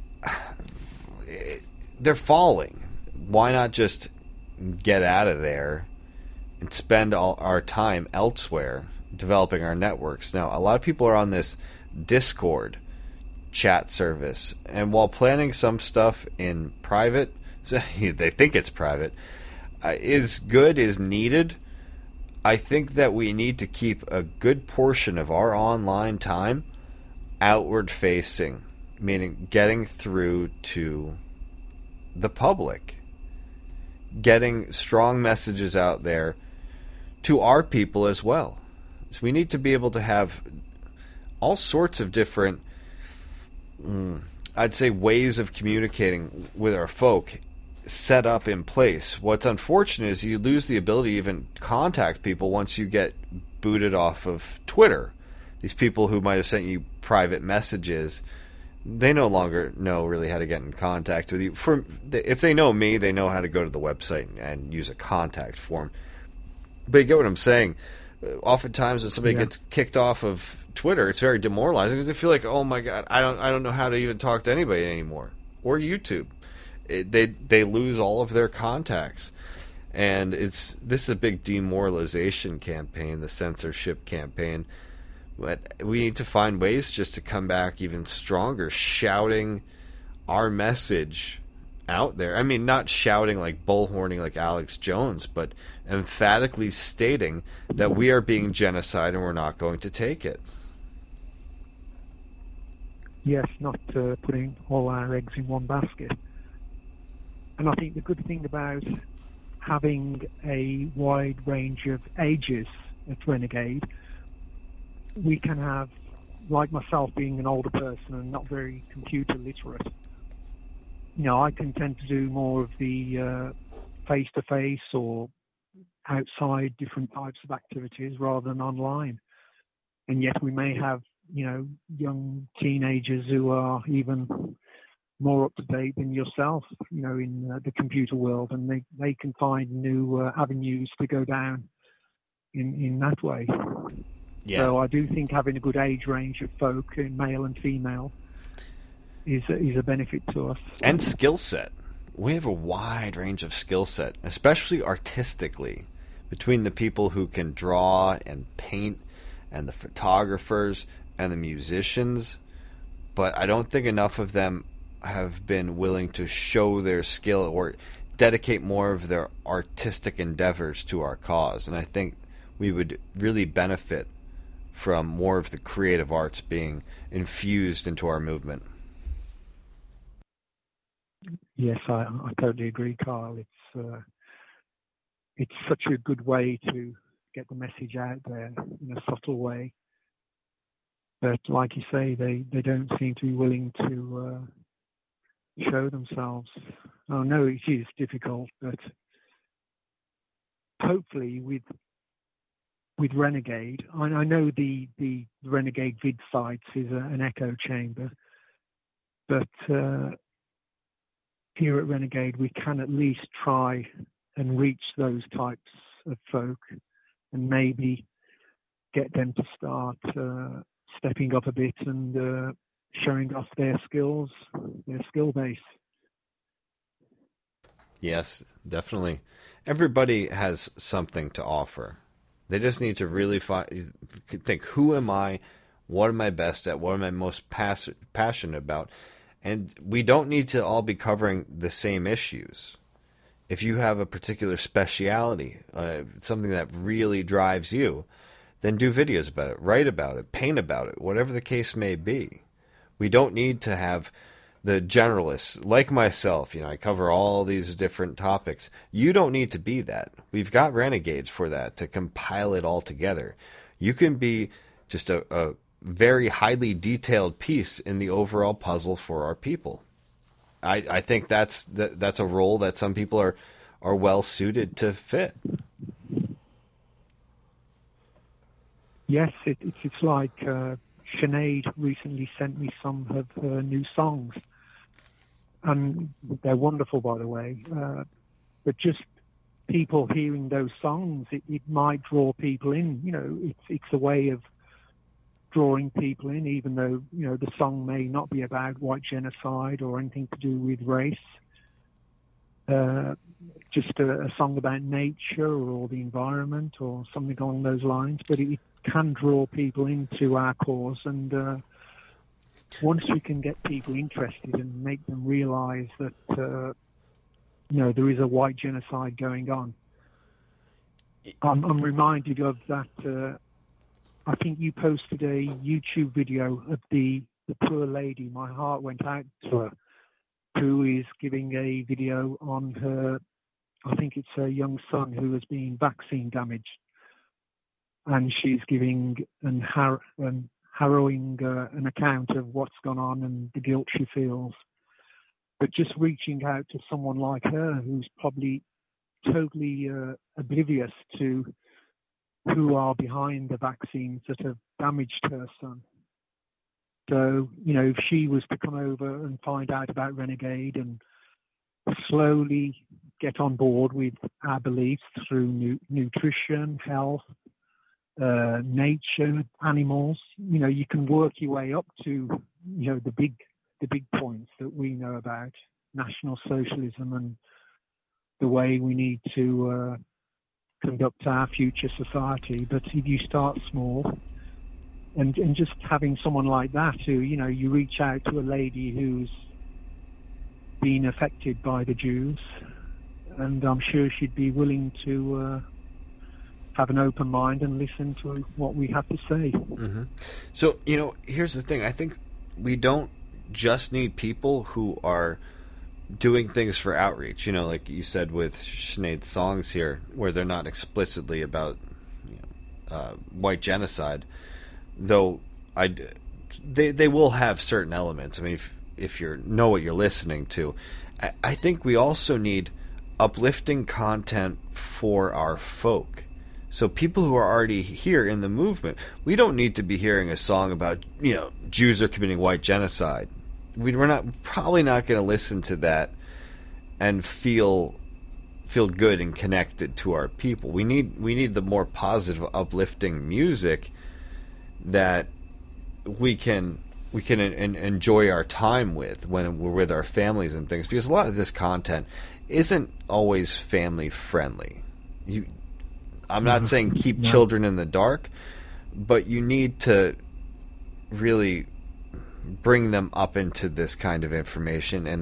they're falling. Why not just get out of there and spend all our time elsewhere developing our networks? Now, a lot of people are on this Discord chat service, and while planning some stuff in private, they think it's private, is needed. I think that we need to keep a good portion of our online time outward facing, meaning getting through to the public, getting strong messages out there to our people as well. So we need to be able to have all sorts of different, I'd say, ways of communicating with our folk set up in place. What's unfortunate is you lose the ability to even contact people once you get booted off of Twitter. These people who might have sent you private messages, they no longer know really how to get in contact with you. If they know me, they know how to go to the website and use a contact form. But you get what I'm saying. Oftentimes when somebody gets kicked off of Twitter, it's very demoralizing because they feel like, oh my God, I don't know how to even talk to anybody anymore. Or YouTube. They lose all of their contacts. And this is a big demoralization campaign, the censorship campaign. But we need to find ways just to come back even stronger, shouting our message out there. I mean, not shouting like bullhorning like Alex Jones, but emphatically stating that we are being genocide and we're not going to take it. Yes, not putting all our eggs in one basket. And I think the good thing about having a wide range of ages at Renegade, we can have, like myself being an older person and not very computer literate, I can tend to do more of the face-to-face or outside different types of activities rather than online. And yet we may have, young teenagers who are even more up to date than yourself, in the computer world, and they can find new avenues to go down in that way. Yeah. So I do think having a good age range of folk, male and female, is a benefit to us. And skill set. We have a wide range of skill set, especially artistically, between the people who can draw and paint and the photographers and the musicians. But I don't think enough of them have been willing to show their skill or dedicate more of their artistic endeavors to our cause. And I think we would really benefit from more of the creative arts being infused into our movement. Yes, I totally agree, Carl. It's such a good way to get the message out there in a subtle way. But like you say, they don't seem to be willing to show themselves. Oh no, it is difficult, but hopefully with Renegade, I know the Renegade vid sites is an echo chamber, but here at Renegade we can at least try and reach those types of folk and maybe get them to start stepping up a bit and showing off their skills, their skill base. Yes, definitely. Everybody has something to offer. They just need to really think, who am I? What am I best at? What am I most passionate about? And we don't need to all be covering the same issues. If you have a particular speciality, something that really drives you, then do videos about it, write about it, paint about it, whatever the case may be. We don't need to have the generalists, like myself, I cover all these different topics. You don't need to be that. We've got Renegades for that, to compile it all together. You can be just a very highly detailed piece in the overall puzzle for our people. I think that's a role that some people are well suited to fit. Yes, it's like Sinead recently sent me some of her new songs, and they're wonderful, by the way. But just people hearing those songs, it might draw people in. It's a way of drawing people in, even though the song may not be about white genocide or anything to do with race. Just a song about nature or the environment or something along those lines, but it can draw people into our cause. And once we can get people interested and make them realize that there is a white genocide going on. I'm reminded of that. I think you posted a YouTube video of the poor lady. My heart went out to her, who is giving a video on her, I think it's her young son who has been vaccine damaged. and she's giving an harrowing an account of what's gone on and the guilt she feels. But just reaching out to someone like her, who's probably totally oblivious to who are behind the vaccines that have damaged her son. So, if she was to come over and find out about Renegade and slowly get on board with our beliefs through nutrition, health, nature, animals, you can work your way up to, the big points that we know about, National Socialism and the way we need to conduct our future society. But if you start small, and just having someone like that who, you reach out to a lady who's been affected by the Jews, and I'm sure she'd be willing to have an open mind and listen to what we have to say. Mm-hmm. So, here's the thing. I think we don't just need people who are doing things for outreach, like you said with Sinead's songs here, where they're not explicitly about white genocide, though they will have certain elements. I mean, if you know what you're listening to, I think we also need uplifting content for our folk. So people who are already here in the movement, we don't need to be hearing a song about, Jews are committing white genocide. We're probably not going to listen to that and feel good and connected to our people. We need the more positive, uplifting music that we can enjoy our time with when we're with our families and things, because a lot of this content isn't always family friendly. I'm not saying keep children in the dark, but you need to really bring them up into this kind of information in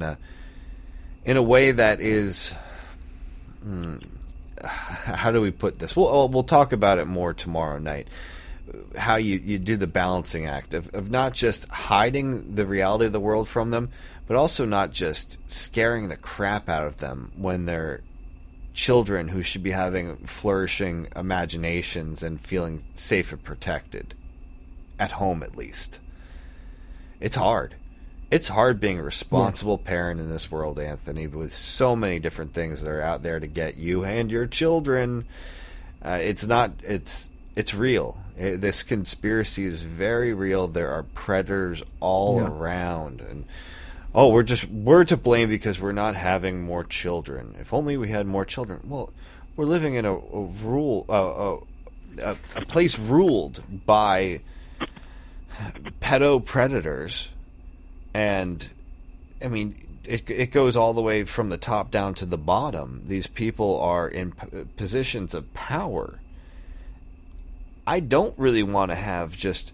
a way that is, how do we put this? We'll talk about it more tomorrow night. How you do the balancing act of not just hiding the reality of the world from them, but also not just scaring the crap out of them when they're children who should be having flourishing imaginations and feeling safe and protected, at home at least. It's hard. It's hard being a responsible parent in this world, Anthony, with so many different things that are out there to get you and your children. It's real. This conspiracy is very real. There are predators all around, and we're to blame because we're not having more children. If only we had more children. Well, we're living in a place ruled by pedo predators, and I mean it goes all the way from the top down to the bottom. These people are in positions of power. I don't really want to have just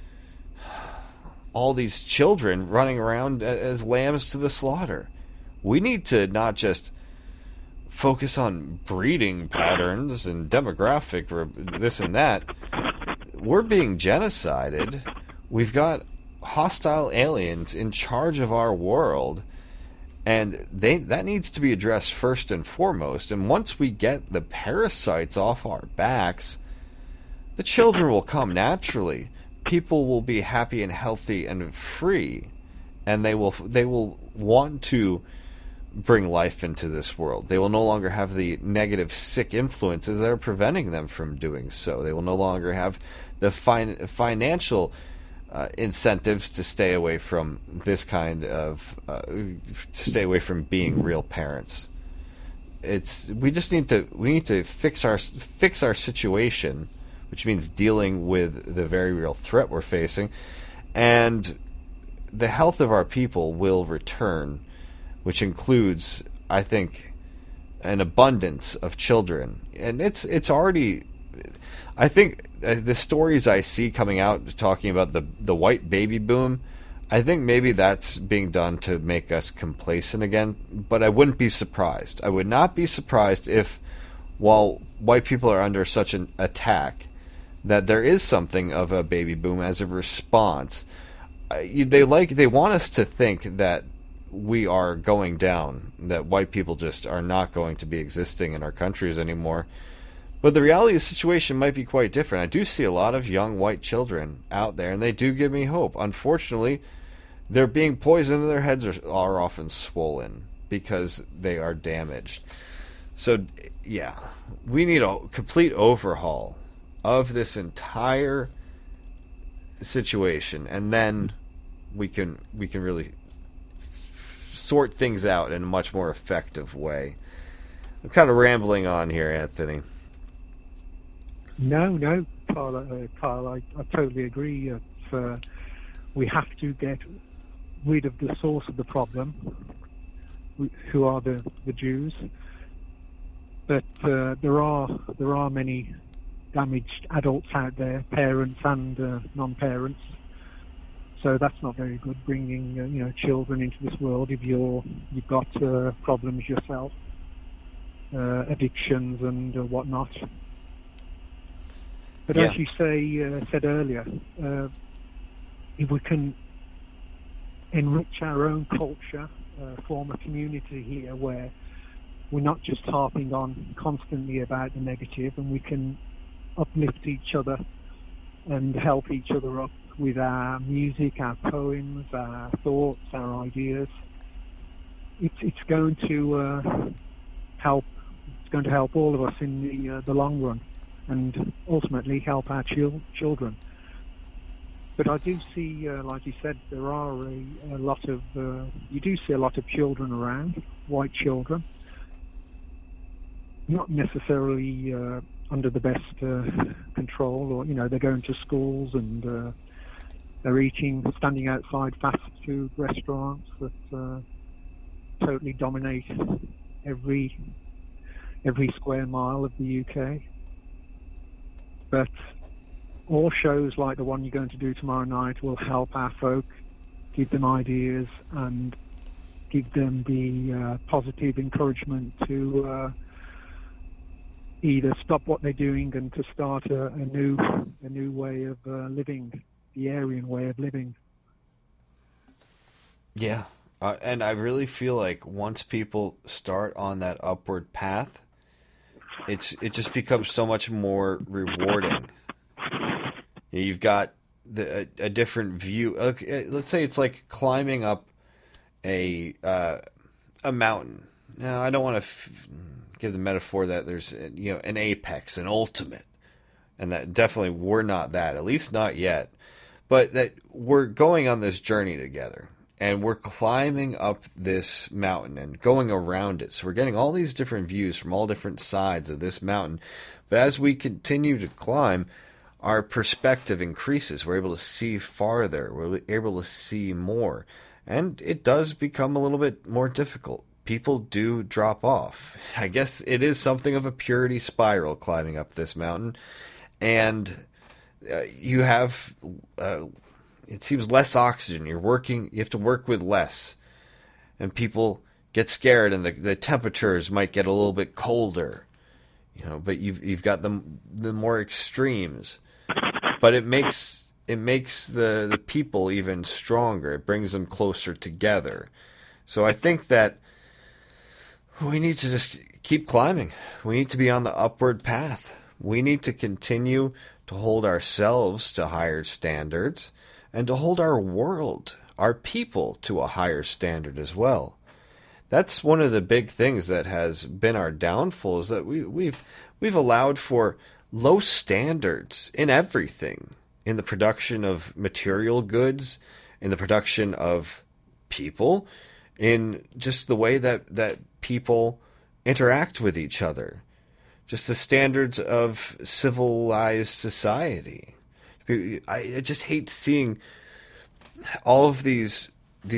all these children running around as lambs to the slaughter. We need to not just focus on breeding patterns and demographic this and that. We're being genocided. We've got hostile aliens in charge of our world, and that needs to be addressed first and foremost. And once we get the parasites off our backs, the children will come naturally. People will be happy and healthy and free, and they will want to bring life into this world. They will no longer have the negative, sick influences that are preventing them from doing so. They will no longer have the financial incentives to stay away from this kind of stay away from being real parents. We need to fix our situation, which means dealing with the very real threat we're facing, and the health of our people will return, which includes, I think, an abundance of children. And it's already, I think, the stories I see coming out talking about the white baby boom, I think maybe that's being done to make us complacent again, but I wouldn't be surprised. I would not be surprised if, while white people are under such an attack, that there is something of a baby boom as a response. They want us to think that we are going down, that white people just are not going to be existing in our countries anymore. But the reality of the situation might be quite different. I do see a lot of young white children out there, and they do give me hope. Unfortunately, they're being poisoned and their heads are often swollen because they are damaged. So, yeah, we need a complete overhaul of this entire situation, and then we can really sort things out in a much more effective way. I'm kind of rambling on here, Anthony. No, Kyle, I totally agree. We have to get rid of the source of the problem, who are the Jews. But there are many damaged adults out there, parents and non-parents. So that's not very good. Bringing children into this world if you've got problems yourself, addictions and whatnot. But as you said earlier, if we can enrich our own culture, form a community here where we're not just harping on constantly about the negative, and we can uplift each other and help each other up with our music, our poems, our thoughts, our ideas. It's going to help. It's going to help all of us in the long run, and ultimately help our children. But I do see, like you said, there are a lot of you do see a lot of children around, white children, not necessarily under the best control, or they're going to schools and they're standing outside fast food restaurants that totally dominate every square mile of the UK. But all shows like the one you're going to do tomorrow night will help our folk, give them ideas and give them the positive encouragement to either stop what they're doing and to start a new way of living, the Aryan way of living. Yeah, and I really feel like once people start on that upward path, it just becomes so much more rewarding. You've got a different view. Let's say it's like climbing up a mountain. Now, I don't want to give the metaphor that there's an apex, an ultimate, and that definitely we're not that, at least not yet. But that we're going on this journey together, and we're climbing up this mountain and going around it. So we're getting all these different views from all different sides of this mountain. But as we continue to climb, our perspective increases. We're able to see farther. We're able to see more. And it does become a little bit more difficult. People do drop off. I guess it is something of a purity spiral climbing up this mountain. And you have, it seems, less oxygen. You have to work with less. And people get scared, and the temperatures might get a little bit colder. But you've got the more extremes. But it makes the people even stronger. It brings them closer together. So I think that we need to just keep climbing. We need to be on the upward path. We need to continue to hold ourselves to higher standards and to hold our world, our people, to a higher standard as well. That's one of the big things that has been our downfall, is that we've allowed for low standards in everything, in the production of material goods, in the production of people, in just the way that people interact with each other, just the standards of civilized society. I just hate seeing all of these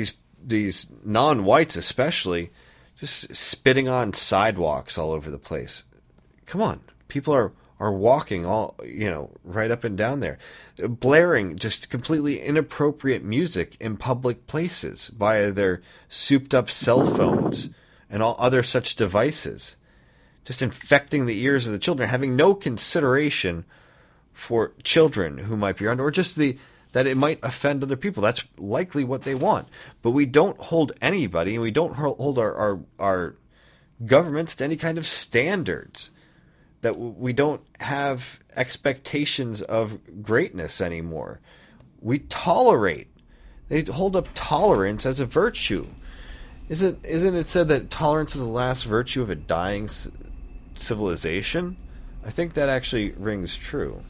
non-whites especially just spitting on sidewalks all over the place. Come on, people are walking all, right up and down there, blaring just completely inappropriate music in public places via their souped up cell phones and all other such devices, just infecting the ears of the children, having no consideration for children who might be around, or just that it might offend other people. That's likely what they want. But we don't hold anybody, and we don't hold our governments to any kind of standards. that we don't have expectations of greatness anymore. We tolerate. They hold up tolerance as a virtue. Isn't it said that tolerance is the last virtue of a dying civilization? I think that actually rings true.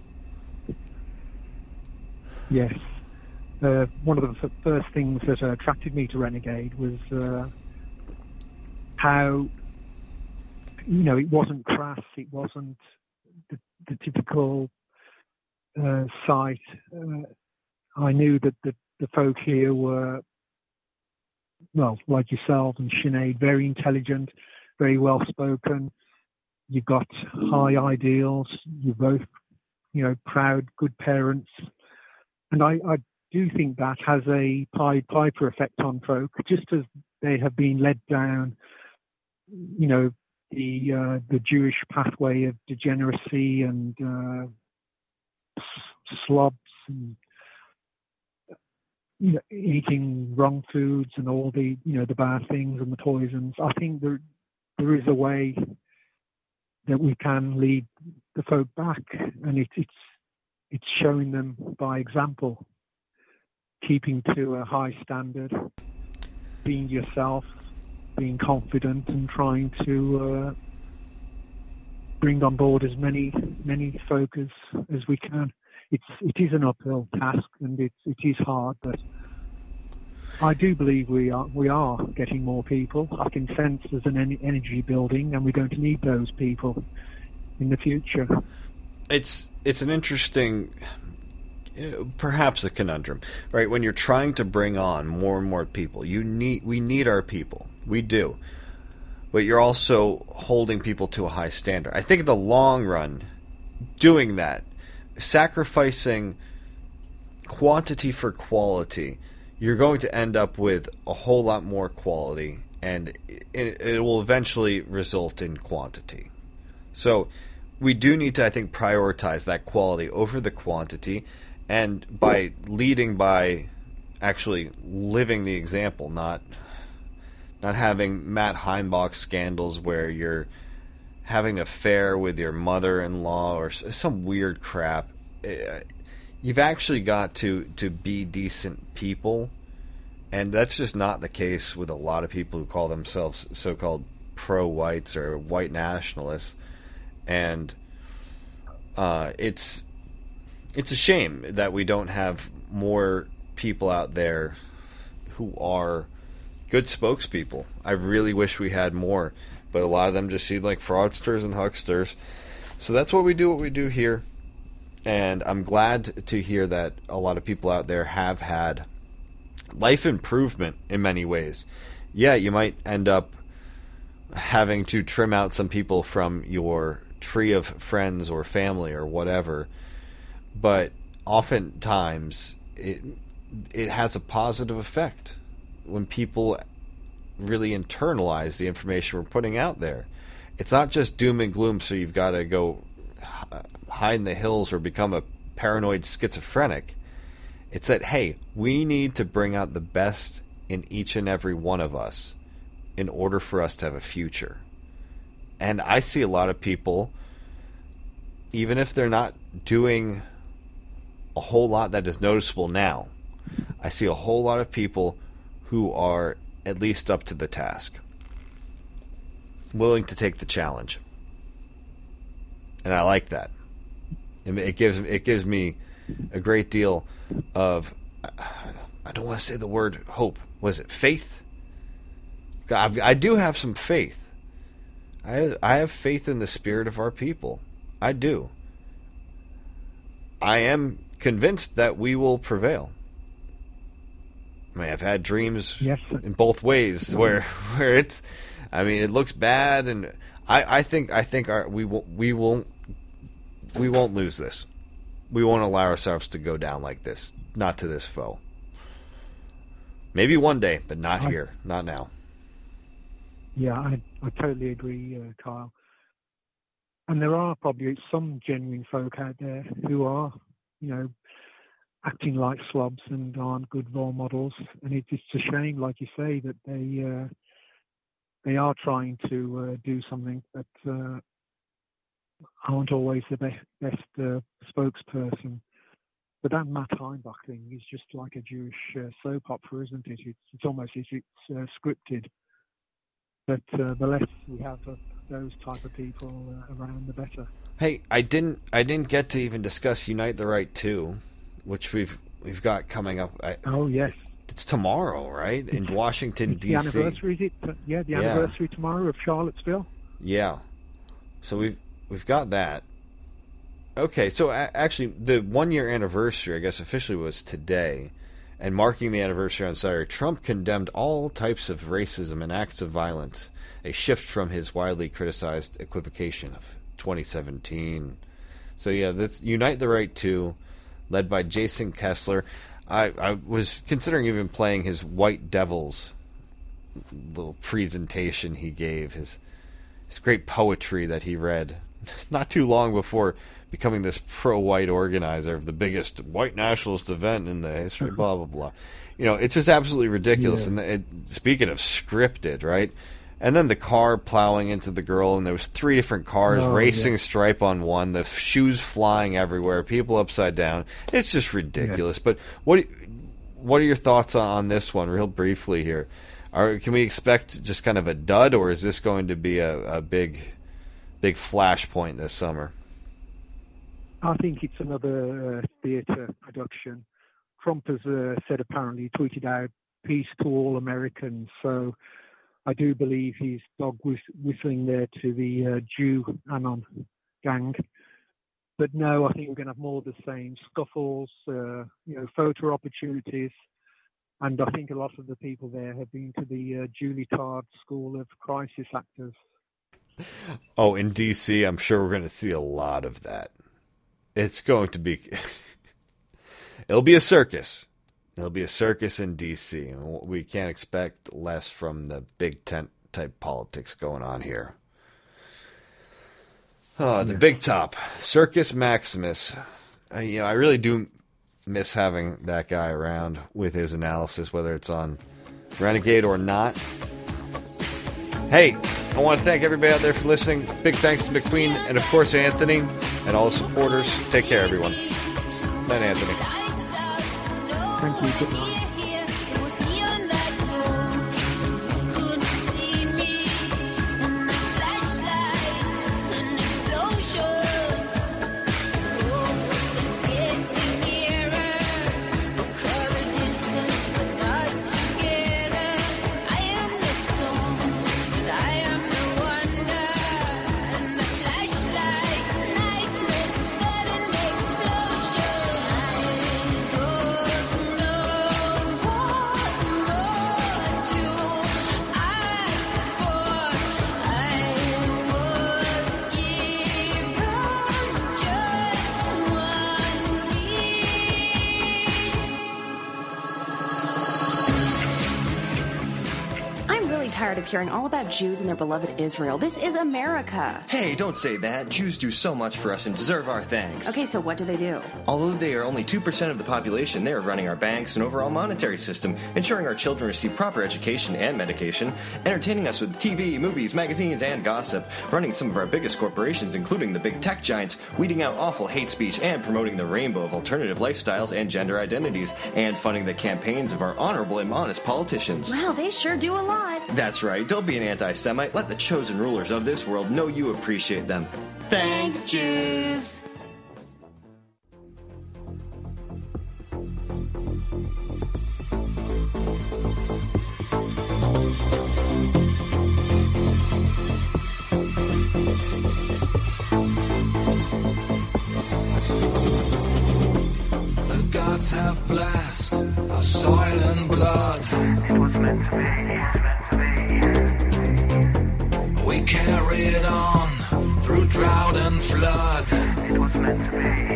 Yes. One of the first things that attracted me to Renegade was how, it wasn't crass, it wasn't the typical site. I knew that the folk here were, well, like yourself and Sinead, very intelligent, very well spoken. You've got high ideals. You're both, proud, good parents. And I do think that has a Pied Piper effect on folk, just as they have been led down, the Jewish pathway of degeneracy and slobs and eating wrong foods and all the the bad things and the poisons. I think there is a way that we can lead the folk back, and it's showing them by example, keeping to a high standard, being yourself, being confident, and trying to bring on board as many folk as we can. It is an uphill task, and it is hard, but I do believe we are getting more people. I can sense there's an energy building, and we're going to need those people in the future. It's an interesting, perhaps a conundrum, right? When you're trying to bring on more and more people, we need our people. We do. But you're also holding people to a high standard. I think in the long run, doing that, sacrificing quantity for quality, you're going to end up with a whole lot more quality, and it will eventually result in quantity. So we do need to, I think, prioritize that quality over the quantity, and by leading by actually living the example, not having Matt Heimbach scandals where you're having an affair with your mother-in-law or some weird crap. You've actually got to be decent people, and that's just not the case with a lot of people who call themselves so-called pro-whites or white nationalists. And it's a shame that we don't have more people out there who are good spokespeople. I really wish we had more, but a lot of them just seem like fraudsters and hucksters. So that's what we do here. And I'm glad to hear that a lot of people out there have had life improvement in many ways. Yeah, you might end up having to trim out some people from your tree of friends or family or whatever, but oftentimes it has a positive effect when people really internalize the information we're putting out there. It's not just doom and gloom, so you've got to go hide in the hills or become a paranoid schizophrenic. It's that, hey, we need to bring out the best in each and every one of us in order for us to have a future. And I see a lot of people, even if they're not doing a whole lot that is noticeable now, I see a whole lot of people who are at least up to the task, willing to take the challenge. And I like that. It gives me a great deal of, I don't want to say the word hope. Was it faith? I do have some faith. I have faith in the spirit of our people. I do. I am convinced that we will prevail. I mean, I've had dreams in both ways where it's, I mean, it looks bad, and I think we won't lose this. We won't allow ourselves to go down like this. Not to this foe. Maybe one day, but not here. Not now. Yeah, I totally agree, Kyle. And there are probably some genuine folk out there who are, acting like slobs and aren't good role models. And it's a shame, like you say, that they are trying to do something, but aren't always the best spokesperson. But that Matt Heimbach thing is just like a Jewish soap opera, isn't it? It's almost as if it's scripted. But the less we have of those type of people around, the better. Hey, I didn't get to even discuss Unite the Right 2, which we've got coming up. Oh yes, it's tomorrow, right? In Washington D.C. The anniversary, is it? The anniversary tomorrow of Charlottesville. Yeah. So we've got that. Okay, so actually, the 1 year anniversary, I guess, officially was today. And marking the anniversary on Saturday, Trump condemned all types of racism and acts of violence, a shift from his widely criticized equivocation of 2017. So yeah, this Unite the Right 2, led by Jason Kessler. I was considering even playing his White Devils little presentation he gave, his great poetry that he read not too long before becoming this pro-white organizer of the biggest white nationalist event in the history, blah, blah, blah. You know, it's just absolutely ridiculous. Yeah. And speaking of scripted, right? And then the car plowing into the girl, and there was 3 different cars racing Stripe on one, the shoes flying everywhere, people upside down. It's just ridiculous. Yeah. But what are your thoughts on this one, real briefly here? Can we expect just kind of a dud, or is this going to be a big flashpoint this summer? I think it's another theatre production. Trump has said, apparently, tweeted out, peace to all Americans. So I do believe he's dog whistling there to the Jew Anon gang. But no, I think we're going to have more of the same scuffles, photo opportunities. And I think a lot of the people there have been to the Julie Tard School of Crisis Actors. Oh, in D.C., I'm sure we're going to see a lot of that. It's going to be... It'll be a circus. It'll be a circus in D.C. We can't expect less from the big tent type politics going on here. Oh, the big top. Circus Maximus. I really do miss having that guy around with his analysis, whether it's on Renegade or not. Hey, I want to thank everybody out there for listening. Big thanks to McQueen and, of course, Anthony and all the supporters. Take care, everyone. Night, Anthony. Thank you. Good night. Of hearing all about Jews and their beloved Israel. This is America. Hey, don't say that. Jews do so much for us and deserve our thanks. Okay, so what do they do? Although they are only 2% of the population, they are running our banks and overall monetary system, ensuring our children receive proper education and medication, entertaining us with TV, movies, magazines, and gossip, running some of our biggest corporations, including the big tech giants, weeding out awful hate speech and promoting the rainbow of alternative lifestyles and gender identities, and funding the campaigns of our honorable and honest politicians. Wow, they sure do a lot. That's right. Don't be an anti-Semite. Let the chosen rulers of this world know you appreciate them. Thanks, Jews. The gods have blessed our soil and blood. It was meant to be. We carry it on through drought and flood. It was meant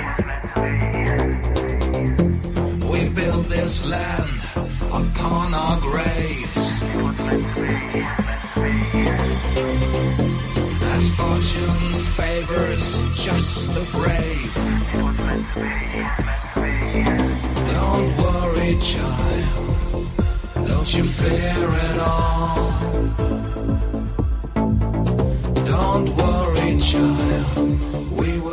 to be. We built this land upon our graves. It was meant to be. As fortune favors just the brave. It was meant to be. Don't worry, child. Don't you fear at all. Don't worry, child. We